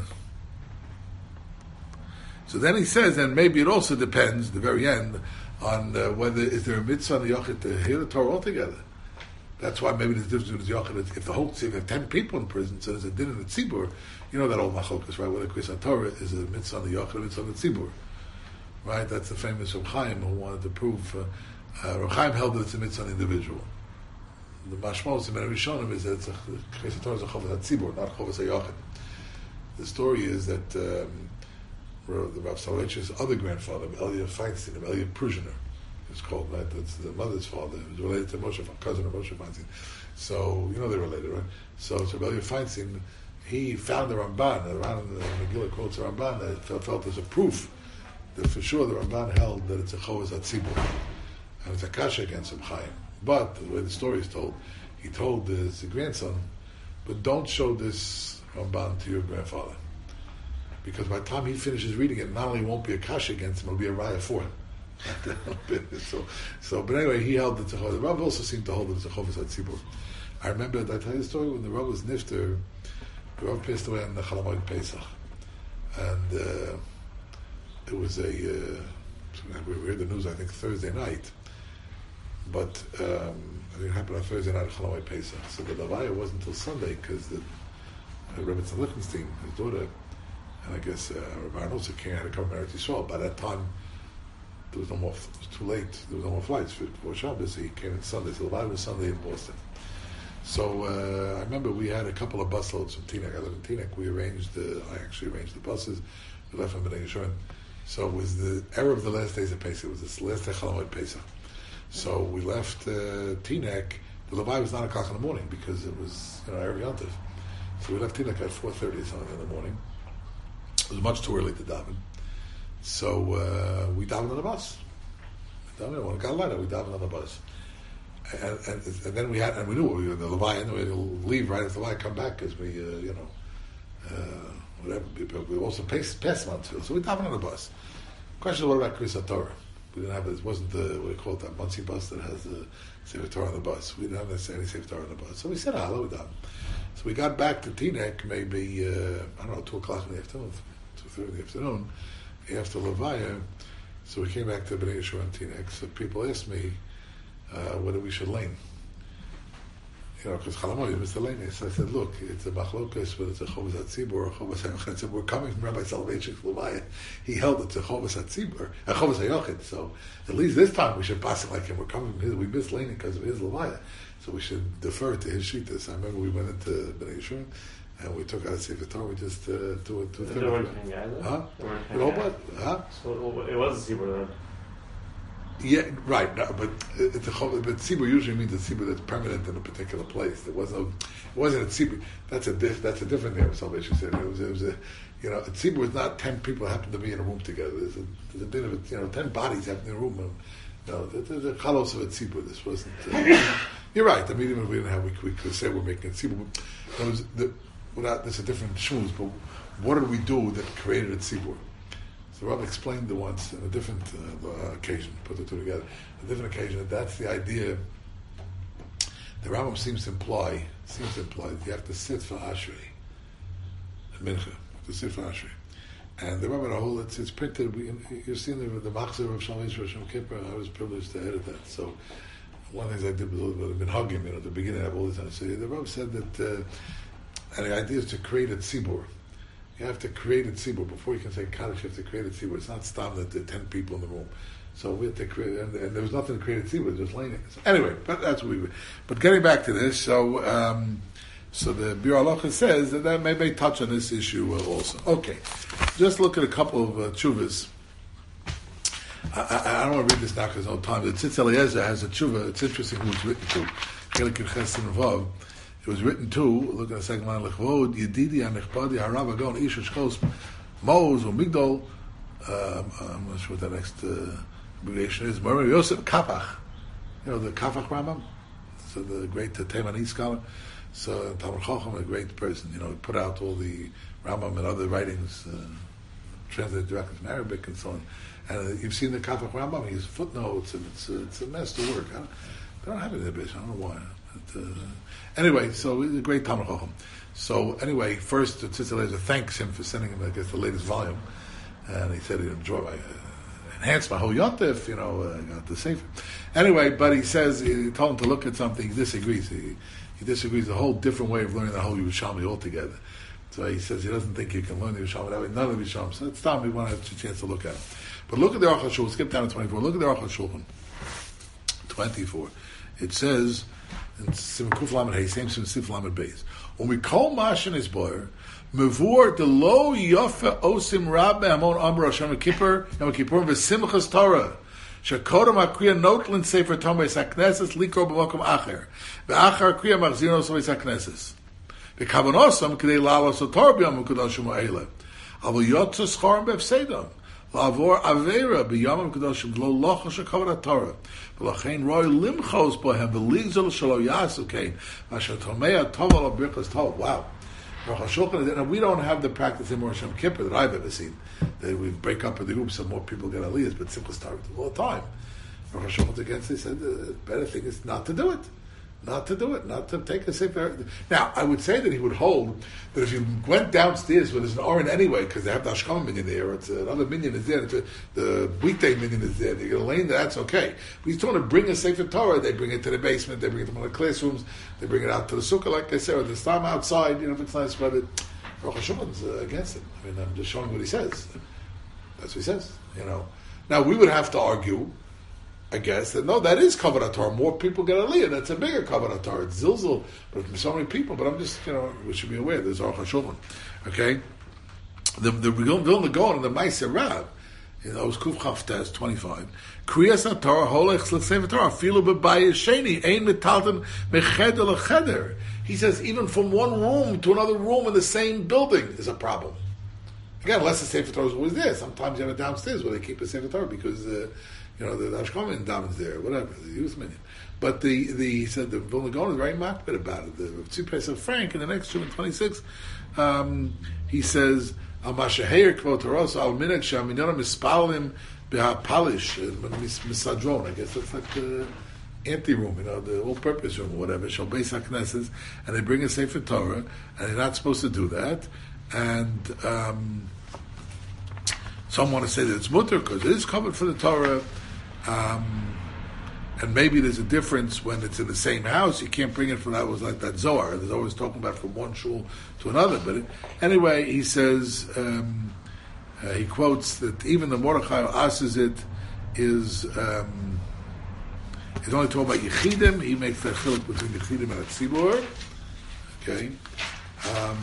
So then he says, and maybe it also depends, the very end, on uh, whether is there a mitzvah on the Yochid to hear the Torah altogether. That's why maybe there's a difference between the Yochid. If the whole, if you have ten people in prison, so there's a din in the Tzibur, you know that old Machokas, right? Whether Kriyas Torah is a mitzvah on the Yochid or a mitzvah on the Tzibur. Right? That's the famous Reb Chaim who wanted to prove, uh, uh, Reb Chaim held that it's a mitzvah on the individual. The Mashmos in Mary Rishonim is that it's a, Kriyas Torah is a Chovas HaTzibur, not Chovas HaYochid. The story is that, um, the Rav Soloveitch's other grandfather, Elia Feinstein, Elia Pruzhiner, it's called, right? That's the mother's father. It was related to Moshe, cousin of Moshe Feinstein. So, you know they're related, right? So, so Elia Feinstein, he found the Ramban, the Ramban, the Megillah quotes the Ramban, that felt, felt as a proof that for sure the Ramban held that it's a Chovas HaTzibur, and it's a kasha against Reb Chaim. But, the way the story is told, he told his grandson, but don't show this Ramban to your grandfather. Because by the time he finishes reading it, not only won't be a kasha against him, it'll be a raya for him. so, so, but anyway, he held the tzachov. The Rav also seemed to hold the tzachov as Hatzibur. I remember, did I tell you the story? When the Rav was nifter, the Rav passed away on the Chol Hamoed Pesach. And uh, it was a, uh, we heard the news, I think, Thursday night. But um, it happened on Thursday night at Chol Hamoed Pesach. So the Levaya wasn't until Sunday, because the uh, Rebbe Lichtenstein, his daughter, and I guess uh, Rabbi Arnold King had to come to Eretz Yisrael. By that time, there was no more. It was too late. There was no more flights for, for Shabbos. So he came on Sunday. So the Levaya was Sunday in Boston. So uh, I remember we had a couple of bus loads from Teaneck. I live in Teaneck. We arranged the. I actually arranged the buses. We left from Bnei Yeshurun. So it was the era of the last days of Pesach. It was this last day Chol Hamoed Pesach. So we left uh, Teaneck. The Levaya was nine o'clock in the morning because it was you know Erev Yontif. So we left Teaneck at four thirty or something in the morning. It was much too early to daven. So uh, we davened on the bus. We davened on Carolina, we davened on the bus. And, and, and then we had, and we knew we were in the Levaya, and we had to leave right after the Levaya, come back, because we, uh, you know, uh, whatever, we also passed, passed Montfield. So we davened on the bus. Question is, what about Kriyas Torah? We didn't have, it wasn't the, what do you call it, that Muncie bus that has the Sefer Torah on the bus. We didn't have necessarily Sefer Torah on the bus. So we said, hello, we davened. So we got back to Teaneck maybe, uh, I don't know, two o'clock in the afternoon, two thirty in the afternoon, after Levaya. So we came back to Bnei Yeshua and Teaneck. So people asked me uh, whether we should lane. You know, because Chalamoy, Mister Lane. So I said, look, it's a machlokas, but it's a Chovas HaTzibur or Chovas HaYochid. We're coming from Rabbi Soloveitchik Levaya. He held it to Chovas HaTzibur, a Chovas HaYochid. So at least this time we should pass it like him. We're coming from his, we missed Lane because of his Levaya. So we should defer to his shittas. I remember we went into Bnei Yeshua and we took out a Sefer Torah. We just uh, to it. There weren't ten guys. Huh? There weren't You ten know guys. what? Huh? So it was a Tzibur then. Yeah, right. No, but it's a chov- but tzibur usually means a tzibur that's permanent in a particular place. There was no, it wasn't a tzibur. That's a diff, that's a different name. Salvation said it was. It was a, you know, a tzibur is not ten people happen to be in a room together. There's a, there's a bit of a, you know, ten bodies happen in a room. No, there's a chalos of a tzibur. This wasn't. Uh, you're right. I mean, even if we didn't have, we, we could say we're making a tzibur. But it was the, without there's a different shmuz. But what did we do that created a tzibur? So Rav explained the once on a different uh, occasion, put the two together, a different occasion, that that's the idea. The Rambam seems to imply, seems to imply that you have to sit for Ashrei, at Mincha, to sit for Ashrei. And the Rambam, whole it's, it's printed, we, you've seen the, the Machzor of Shalom Yisrael Shem Kippur, I was privileged to edit that. So one of the things I did was a little bit of Minhagim, you know, at the beginning I have all this on. So the Rambam said that, uh, and the idea is to create a tzibur. You have to create a tzibur before you can say kaddish. You have to create a tzibur. It's not stam that there are ten people in the room. So we had to create, and, and there was nothing to create a tzibur, just laying it. So anyway, but that's what we were. But getting back to this, so um, so the Biur Halacha says that that may, may touch on this issue uh, also. Okay, just look at a couple of uh, tshuvas. I, I, I don't want to read this now because there's no time. The Tzitz Eliezer has a tshuva. It's interesting who it's written to. Chelik Ches and Vav. It was written too, look at the second line, Lechvod, Yedidi, Anechbadi, Harav, Agon, Ish, Shchos, Moz, or Migdol, um, I'm not sure what the next uh, abbreviation is, Murray Yosef Kapach, you know, the Kapach Rambam, so the great uh, Teimani scholar, so Talmud Chacham, a great person, you know, he put out all the Rambam and other writings, uh, translated directly from Arabic and so on. And uh, you've seen the Kapach Rambam, he's footnotes, and it's, uh, it's a master work. I don't, they don't have it in the Bish, I don't know why. But, uh, anyway, so he's a great Talmud Chacham. So anyway, first Tzitz Eliezer thanks him for sending him, I guess, the latest volume, and he said he enjoyed my, uh, enhanced my whole yontif, you know, uh, got the Sefer. Anyway, but he says he told him to look at something. He disagrees. He, he disagrees. A whole different way of learning the whole Yerushalmi altogether. So he says he doesn't think you can learn the Yerushalmi that way. None of the Yerushalmi. So it's time we want to have a chance to look at it. But look at the Aruch HaShulchan. Skip down to twenty-four. Look at the Aruch HaShulchan. twenty-four. It says. And Sim Kuf Lamed Hey, same Sim Sif Lamed Beis. When we call Mashin is boyer, Mevur the lo yofa osim rab be'amon amr Hashem Kippur Yom Kippur v'simchas Torah shekodam akriya notlin sefer Torah sakneses likro b'mokom acher ve'achar akriya machzirno so sakneses v'kavonosam k'dei lalos Torah b'yom kadoshim ha'ele avol yotzu schorim b'fseidam Lavor Avera b'yamim kadoshim lo locha shekavod Torah. V'lachein roy limchos bohem v'ligzol shelo yasu kein asher tomei tovel abrichas tov. Wow. And we don't have the practice in Rosh Kippur that I've ever seen. That we break up in the group so more people get aliyahs, but simple start all the time. Rosh Hashanah against it said the better thing is not to do it. Not to do it, not to take a sefer. Now, I would say that he would hold that if you went downstairs where there's an Oren anyway, because they have the Ashkelon minion there, or it's another minion is there, it's a, the weekday minion is there, they get a lane there, that's okay. But he's trying to bring a sefer Torah, they bring it to the basement, they bring it to one of the classrooms, they bring it out to the sukkah, like I said, or this time outside, you know, if it's nice, but it, Rosh Hashanah's uh, against it. I mean, I'm just showing what he says. That's what he says, you know. Now, we would have to argue, I guess, that no, that is Kavod Torah. More people get Aliyah. That's a bigger Kavod Torah. It's Zilzal, but from so many people. But I'm just, you know, we should be aware. There's Aruch HaShulchan. Okay? The the Vilna Gaon and the Ma'aser Rab, you know, was Kuf Chavtes, twenty-five. Kriyas HaTorah, Holech L'Sefer Torah, Filu B'Bayis Sheni, Ein Metalton Mecheder L'Cheder. He says, even from one room to another room in the same building is a problem. Again, unless the Sefer Torah is always there. Sometimes you have it downstairs where they keep a Sefer Torah because... Uh, You know, the Ashkelon daven's there, whatever, the youth minion. But the, the he said the Vilna Gaon is very makbid about it. The Tzipes of Frank in the next two and twenty-six, um, he says, Al Mashaheir Kvot Taros Al Minag Shaminona Mispalim Behapalish Misadron. I guess that's like the anti-room, you know, the all-purpose room or whatever, shall base HaKnesses, and they bring a Sefer Torah, and they're not supposed to do that, and um, some want to say that it's mutter because it is covered for the Torah, um, and maybe there's a difference when it's in the same house. You can't bring it from that was like that Zohar. There's always talking about from one shul to another. But it, anyway, he says um, uh, he quotes that even the Mordechai who asks it is um, is only talking about Yechidim. He makes that chiluk between Yechidim and Tzibur. Okay. Um,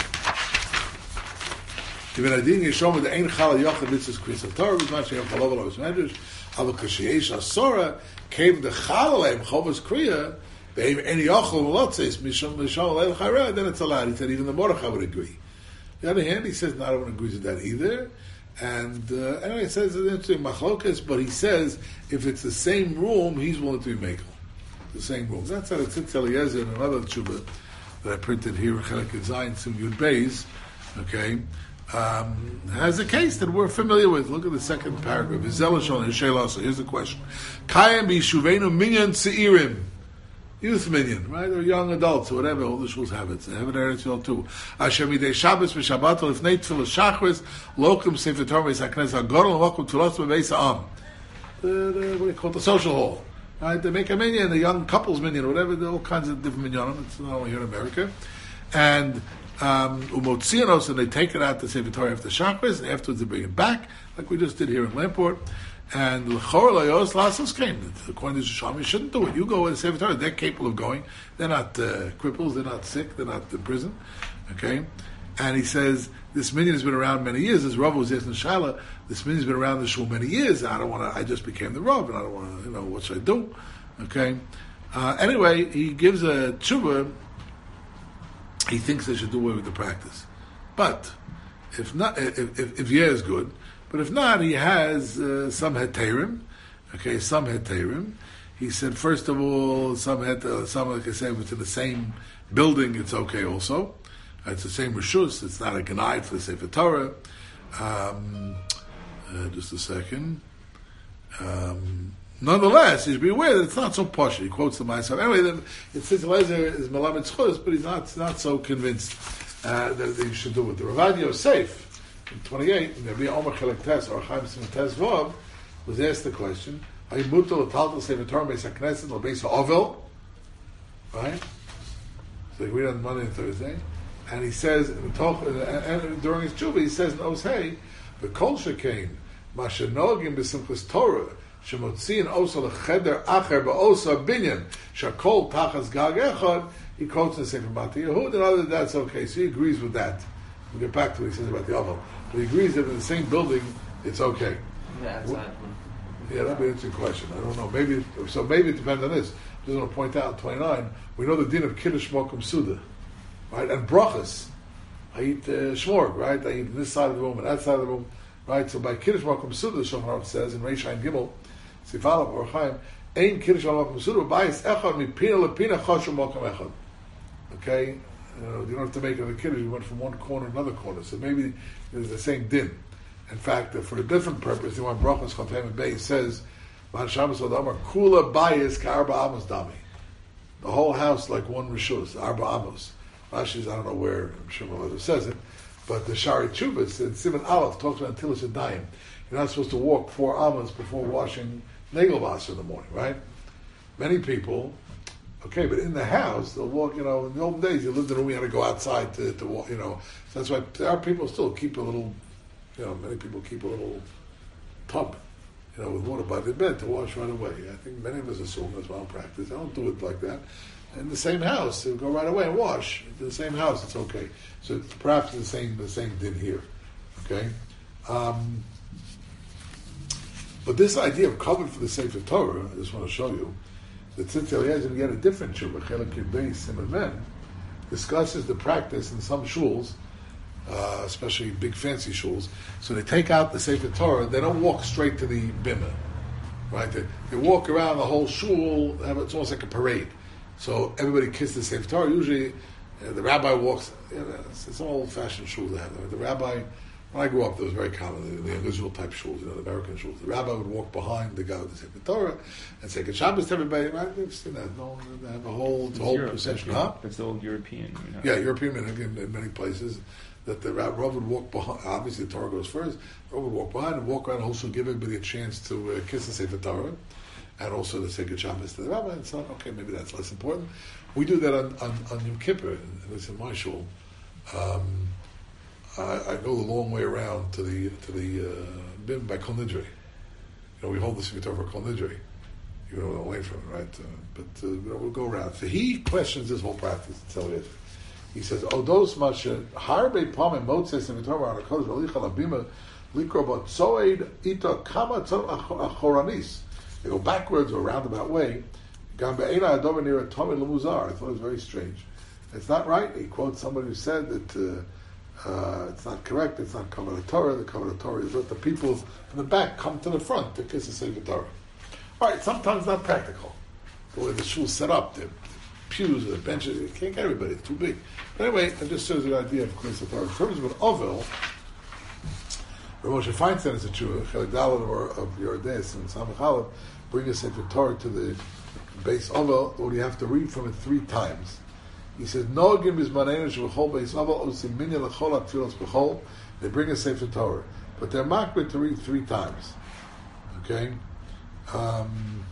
Even adin yeshom the ein chal yochad mitzvahs kriyas Torah b'zman sheyom chalov alav medrash aval kasheyesh asora came the chal aleim chovas kriya beim ein yochel v'lotzes mishom mishom aleil chayra, then it's allowed. He said even the Mordechai would agree. On the other hand, he says not everyone agrees with that either. And uh, anyway, it says it's interesting machlokas, but he says if it's the same room, he's willing to be mekel. The same room. That's how it's Tzitz Eliezer in another tshuva that I printed here in Chelek Zayin Sim Yud Beis. Okay. Um, has a case that we're familiar with. Look at the second paragraph. Here's the question. Kayem b'yishuvenu minyan tzeirim. Youth minyan, right? Or young adults, or whatever. All the shuls have it. They have it in Eretz Yisrael too. Asher midei Shabbos v'Shabbat lifnei tefillah shachris lokum sefer Torah v'es HaKnesses HaGadol lokum tefillos b'beis ha'am. The, the, what do you call it? The social hall. Right? They make a minyan, the young couples minyan, whatever. There are all kinds of different minyanim. It's not only here in America. And Um, umotzianos, and they take it out to Sefer Torah after Shacharis, and afterwards they bring it back, like we just did here in Lamport. And l'chor layos lasos came. According to Shisham, you shouldn't do it. You go with Sefer Torah. They're capable of going. They're not uh, cripples. They're not sick. They're not in prison. Okay. And he says this minyan has been around many years. As Rav was asking Shaila, this minyan has been around the shul many years. I don't want to. I just became the Rav, and I don't want to. You know, what should I do? Okay. Uh, anyway, he gives a tshuva. He thinks they should do away with the practice, but if not, if if, if yeah is good, but if not, he has uh, some heterim. Okay, some heterim. He said first of all, some het, uh, some like I said, if it's in the same building, it's okay. Also, uh, it's the same rishus. It's not a ganai for the Sefer Torah. Um, uh, just a second. Um, Nonetheless, you should be aware that it's not so posh. He quotes the Ma'aseh. Anyway, then it says Eliezer is Melamed Zchus, but he's not not so convinced uh, that, that you should do it. The Ravad Yosef, in twenty-eight, Rabbi Omer Chelek Tes, or Chaim Sim Tes Vav, was asked the question, Are you mutal l'taltal Sefer Torah Beis HaKnesset l'Beis HaOvel? Right? So he read on Monday and Thursday, and he says, and, and during his tshuva, he says in Osei, the Kol Shekain, Masha Nogim B'Simchas Torah, Shemotziin Osa L'Cheder Acher Ba'Osa Binyan Shakol Tachas Gag Echad. He quotes in the Sefer Mati Yehud, and other that's okay. So he agrees with that. We'll get back to what he says about the Oval. But he agrees that in the same building, it's okay. Yeah, exactly. Yeah, that'd be an interesting question. I don't know. Maybe so. Maybe it depends on this. I just want to point out twenty-nine. We know the din of Kiddush Mokum Suda, right? And brachas. I eat uh, shmorg, right? I eat this side of the room and that side of the room, right? So by Kiddush Mokum Suda, the Shulchan Aruch says in Reish Ayin Gimel, Sifalav or Chaim, Ein Kiddush Mokum Suda, Bayis Echad Mipina Lepina Choshu Mokum Echad. Okay, you know, you don't have to make it a Kiddush. You went from one corner to another corner, so maybe it's the same din. In fact, for a different purpose, the one Brachos Chatem and Beis says, "Man Shabbos Adamar Kula Bayis Ka'arba Amos Dami." The whole house like one rishus, Arba Amos. Rashi's I don't know where I'm sure Melissa says it, but the Shari Chubas in Simon Aleph talks about Tilas Adayim. You're not supposed to walk four amos before washing Nagelvasser in the morning, right? Many people, okay, but in the house they'll walk. You know, in the old days you lived in a room, you had to go outside to, to walk. You know, so that's why our people still keep a little. You know, many people keep a little tub, you know, with water by the bed to wash right away. I think many of us assume that's well practice. I don't do it like that. In the same house, they'll go right away and wash. In the same house, it's okay. So it's perhaps the same the same din here. Okay? Um, but this idea of covered for the Sefer Torah, I just want to show you, that Tzitz Eliezer get a different tshuva, Chelek Yudbeis Siman Men, discusses the practice in some shuls, Uh, especially big fancy shuls. So they take out the Sefer Torah. They don't walk straight to the bima, right? They, they walk around the whole shul. Have, it's almost like a parade. So everybody kisses the Sefer Torah. Usually, uh, the rabbi walks. You know, it's, it's an old-fashioned shul. They have. The rabbi when I grew up, there was very common, the, the unusual type shuls, you know, the American shuls. The rabbi would walk behind the guy with the Sefer Torah and say, Good Shabbos to everybody, right? They've seen that. No, they have a whole, it's a whole Europe, procession, that's, huh? That's the old European. You know. Yeah, European minhag in, in many places, that the Rav would walk behind, obviously the Torah goes first, the Rav would walk behind and walk around and also give everybody a chance to uh, kiss the Sefer Torah, and also to say Good Shabbos to the rabbi, and so on. Okay, maybe that's less important. We do that on, on, on Yom Kippur, at least in my shul. Um, I, I go the long way around to the to the uh, Bim by Kol Nidre. You know, we hold the Sefer Torah for Kol Nidre, even though we're away from it, right? Uh, but uh, you know, we'll go around. So he questions this whole practice. To tell you, he says, "Odos mashe harbe pamim motzes Sefer Torah on a kodesh v'licha labima likro bot zoed ita kama tzor achoranis." They go backwards or roundabout way. Gam be'ena adom near a tomid lemuzar. I thought it was very strange. It's not right. He quotes somebody who said that. Uh, Uh, it's not correct, it's not Kabbalah Torah. The Kabbalah Torah is let the people from the back come to the front to kiss the Sefer Torah. Alright, sometimes not practical. The way the shul's set up, the pews, the benches, you can't get everybody, it's too big. But anyway, it just shows the idea of kiss the Torah. In terms of an Ovel, Rav Moshe Feinstein is a Jew, Chelik Daled or of Yordes and Samach Aleph, bring a Sefer Torah to the base Ovel, or you have to read from it three times. He says, "Nogim is manenu shebechol beis aval osim minya lechol atfilos bechol." They bring a Sefer Torah, but they're makbid to read three times. Okay. Um,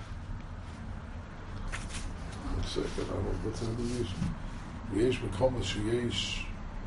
one second. I don't know what's the abbreviation. Yesh mekom sheyesh.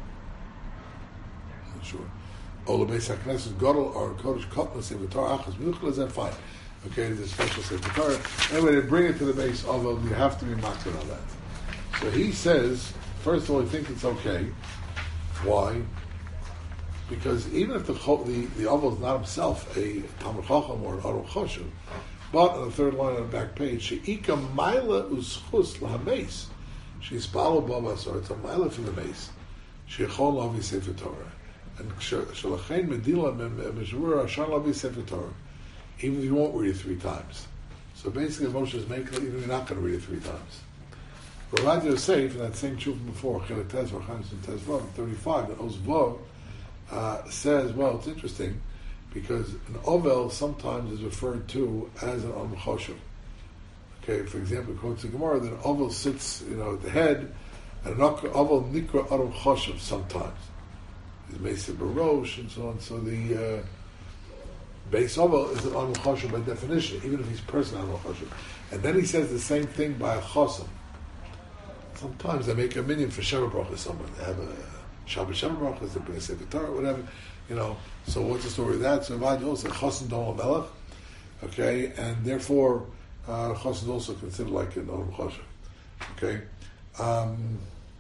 Not sure. Ola beis hakneses gadol or kodesh kotna Sefer Torah achas miuchel is that fine. Okay, there's a special Sefer Torah. Anyway, they bring it to the base aval. You have to be makbid on that. So he says, first of all, he thinks it's okay. Why? Because even if the the, the Ovel is not himself a Talmud Chacham or an Aruch Choshev, but on the third line on the back page, She'ika Maila Uschus Lahameis, she's Palo Baba, so it's a Maila from the base. She'echol Lavi Sefer Torah. And Shalachein Medila Meshurah Ashar Lavi Sefer Torah. Even if you won't read it three times. So basically, Moshe is making it, even if you're not going to read it three times. Rav Yosef, in that same tshuva before, Chelik Tezvav, Chaimson Tezvav, thirty-five, that Ozvav, uh, says, well, it's interesting, because an Ovel sometimes is referred to as an Om Choshev. Okay, for example, it quotes the Gemara that an Ovel sits, you know, at the head, and an Ovel Nikra Om Choshev sometimes. He's Mesa Barosh, and so on. So the uh, base Ovel is an Om Choshev by definition, even if he's personal Om Choshev. And then he says the same thing by a Chosim. Sometimes they make a minion for Sheva Brachas somewhere. They have a Shabbat Sheva Brachas, they bring a Sefer Torah, whatever. You know, so what's the story of that? So Avad also Chosin Dom Melech, okay, and therefore uh, Chosin is also considered like an Olam Choshev. Okay? Um,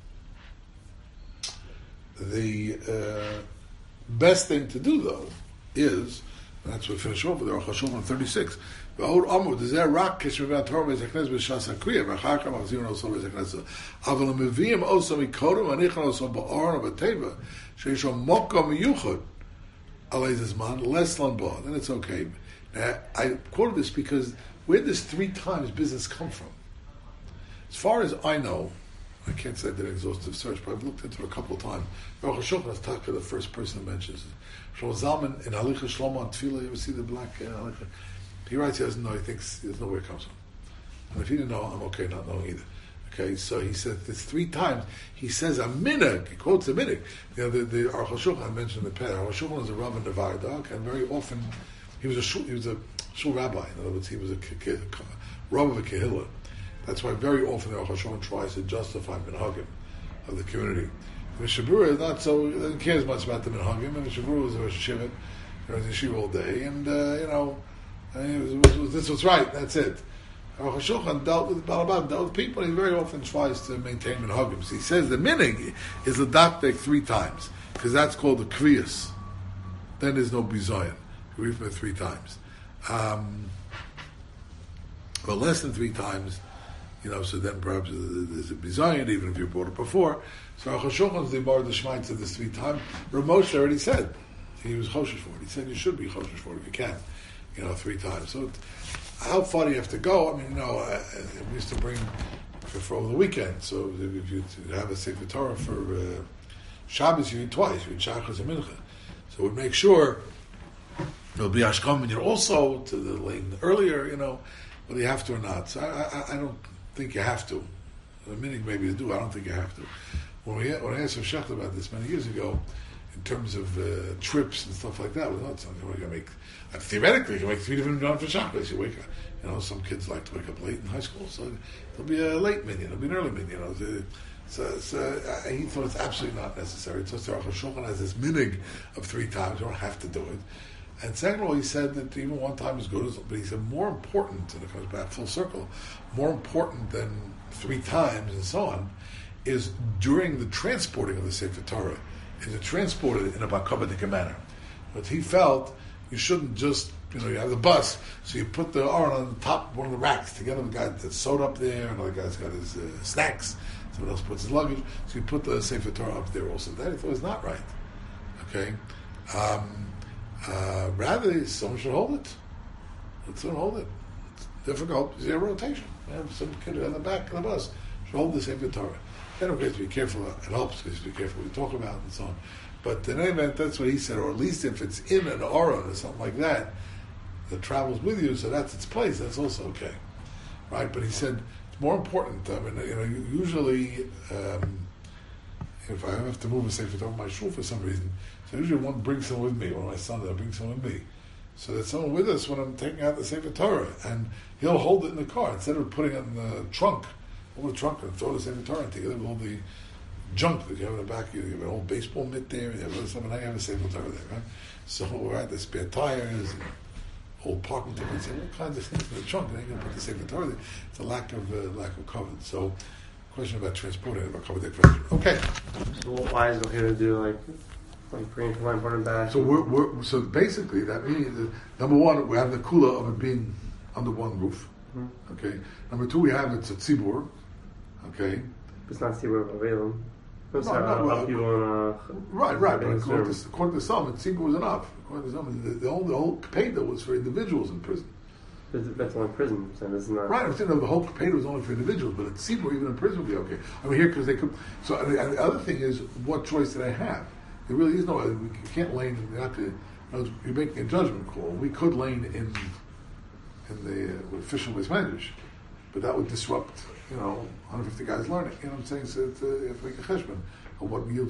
the uh, best thing to do, though, is, and that's what we finish off with, Aruch HaShulchan on thirty-six, V'od Amud, is there rock kishmev Torah v'zaknes b'shas hakriya v'achar kam avzir also v'zaknes aval meviim also mikodem anichan also ba'aron v'teva sheishom mokom yuchad alei zman less lan ba. Then it's okay. Now, I quoted this because where does three times business come from? As far as I know, I can't say I did an exhaustive search, but I've looked into it a couple of times. Aruch HaShulchan is talking to the first person who mentions it. Shlomo Zalman in Halicha Shlomo on Tefillah, you ever see the black uh, Halicha? He writes he doesn't know, he thinks he doesn't know where it comes from. And if he didn't know, I'm okay not knowing either. Okay, so he said this three times. He says a minhag, he quotes a minhag. You know, the, the Aruch HaShulchan I mentioned in the past. Aruch HaShulchan was a Rav in Nevada, and very often he was a shul, he was a shul rabbi. In other words, he was a Rav of a Kehillah. That's why very often the Aruch HaShulchan tries to justify minhagim of the community. Mishnah Berurah is not so, doesn't care as much about the minhagim. Mishnah Berurah was a Rosh Hashiva, he was in Yeshiva all day, and uh, you know, and it was, it was, this was right, that's it. Aruch HaShulchan dealt with Balabam, dealt with people, and he very often tries to maintain minhagim. So he says the minig is the dakdek three times, because that's called the kriyas. Then there's no bizayon. You read from it three times. Um, but less than three times, you know, so then perhaps there's a bizayon, even if you brought it before. So Aruch HaShulchan's the Bar the Shemaim said this three times. Rav Moshe already said, he was choshesh for it. He said you should be choshesh for it if you can, you know, three times. So it, how far do you have to go? I mean, you know, I, I used to bring for, for over the weekend. So if you have a Sefer Torah for uh, Shabbos, you read twice. You read Shachas and Mincha. So we make sure there'll be Ashkom Minyan also to the lane earlier, you know, whether you have to or not. So I, I, I don't think you have to. The meaning maybe you do, I don't think you have to. When we when I asked some Shecht about this many years ago, in terms of uh, trips and stuff like that, well, not something we're going to make. Uh, theoretically, you can make three different minyan for Shabbos. You wake up, you know, some kids like to wake up late in high school, so it'll be a late minyan, it'll be an early minyan. You know, so, so uh, he thought it's absolutely not necessary. It's just the Aruch HaShulchan has this minig of three times. You don't have to do it. And second of all, he said that even one time is good, but he said more important, and it comes back full circle, more important than three times and so on, is during the transporting of the Sefer Torah, is it transported in a Bakabadik manner. But he felt you shouldn't just, you know, you have the bus, so you put the Aron on the top of one of the racks together with the guy that's sewed up there, another guy's got his uh, snacks, someone else puts his luggage, so you put the Sefer Torah up there also. That he thought was not right. Okay? Um, uh, rather, someone should hold it. Let someone hold it. It's difficult. It's a rotation. You have some kid on the back of the bus should hold the Sefer Torah. Then we have to be careful. It helps because you have to be careful what we talk about and so on. But in any event, that's what he said. Or at least if it's in an aura or something like that that travels with you, so that's its place. That's also okay, right? But he said it's more important. I mean, you know, usually um, if I have to move a Sefer Torah my shul for some reason, so usually one brings someone with me. One of my sons, I bring someone with me, so there's someone with us when I'm taking out the Sefer Torah, and he'll hold it in the car instead of putting it in the trunk. Hold the trunk and throw the Sefer Torah together with all the junk that you have in the back. You have an old baseball mitt there, you have something. Now you have a Sefer Torah there, right? So we're at the spare tires, and old parking tickets, and all kinds of things in the trunk. And you're going to put the Sefer Torah there. It's a lack of uh, lack of cover. So, question about transporting about cover that question. Okay. So why is it okay to do like like bring it to my important bash? So we're, we're so basically that means that, number one, we have the kula of it being under one roof. Mm-hmm. Okay. Number two, we have it's a tzibur. Okay. It's not Tzibur Available. No, no, uh, people in, uh, right, right. But according to, according to some, Tzibur was enough. According to some, the, the whole the whole Kpeda was for individuals in prison. That's only prison, so this is not right. I'm saying the whole Kpeda was only for individuals, but at Tzibur, even in prison, would be okay. I mean, here because they could. So and the, and the other thing is, what choice did I have? There really is no. We can't lane. You're not to, you're making a judgment call. We could lane in in the uh, official mismanaged, but that would disrupt, you know, one hundred fifty guys learning. You know what I'm saying? So it's, uh, you have to make a cheshbon of what yields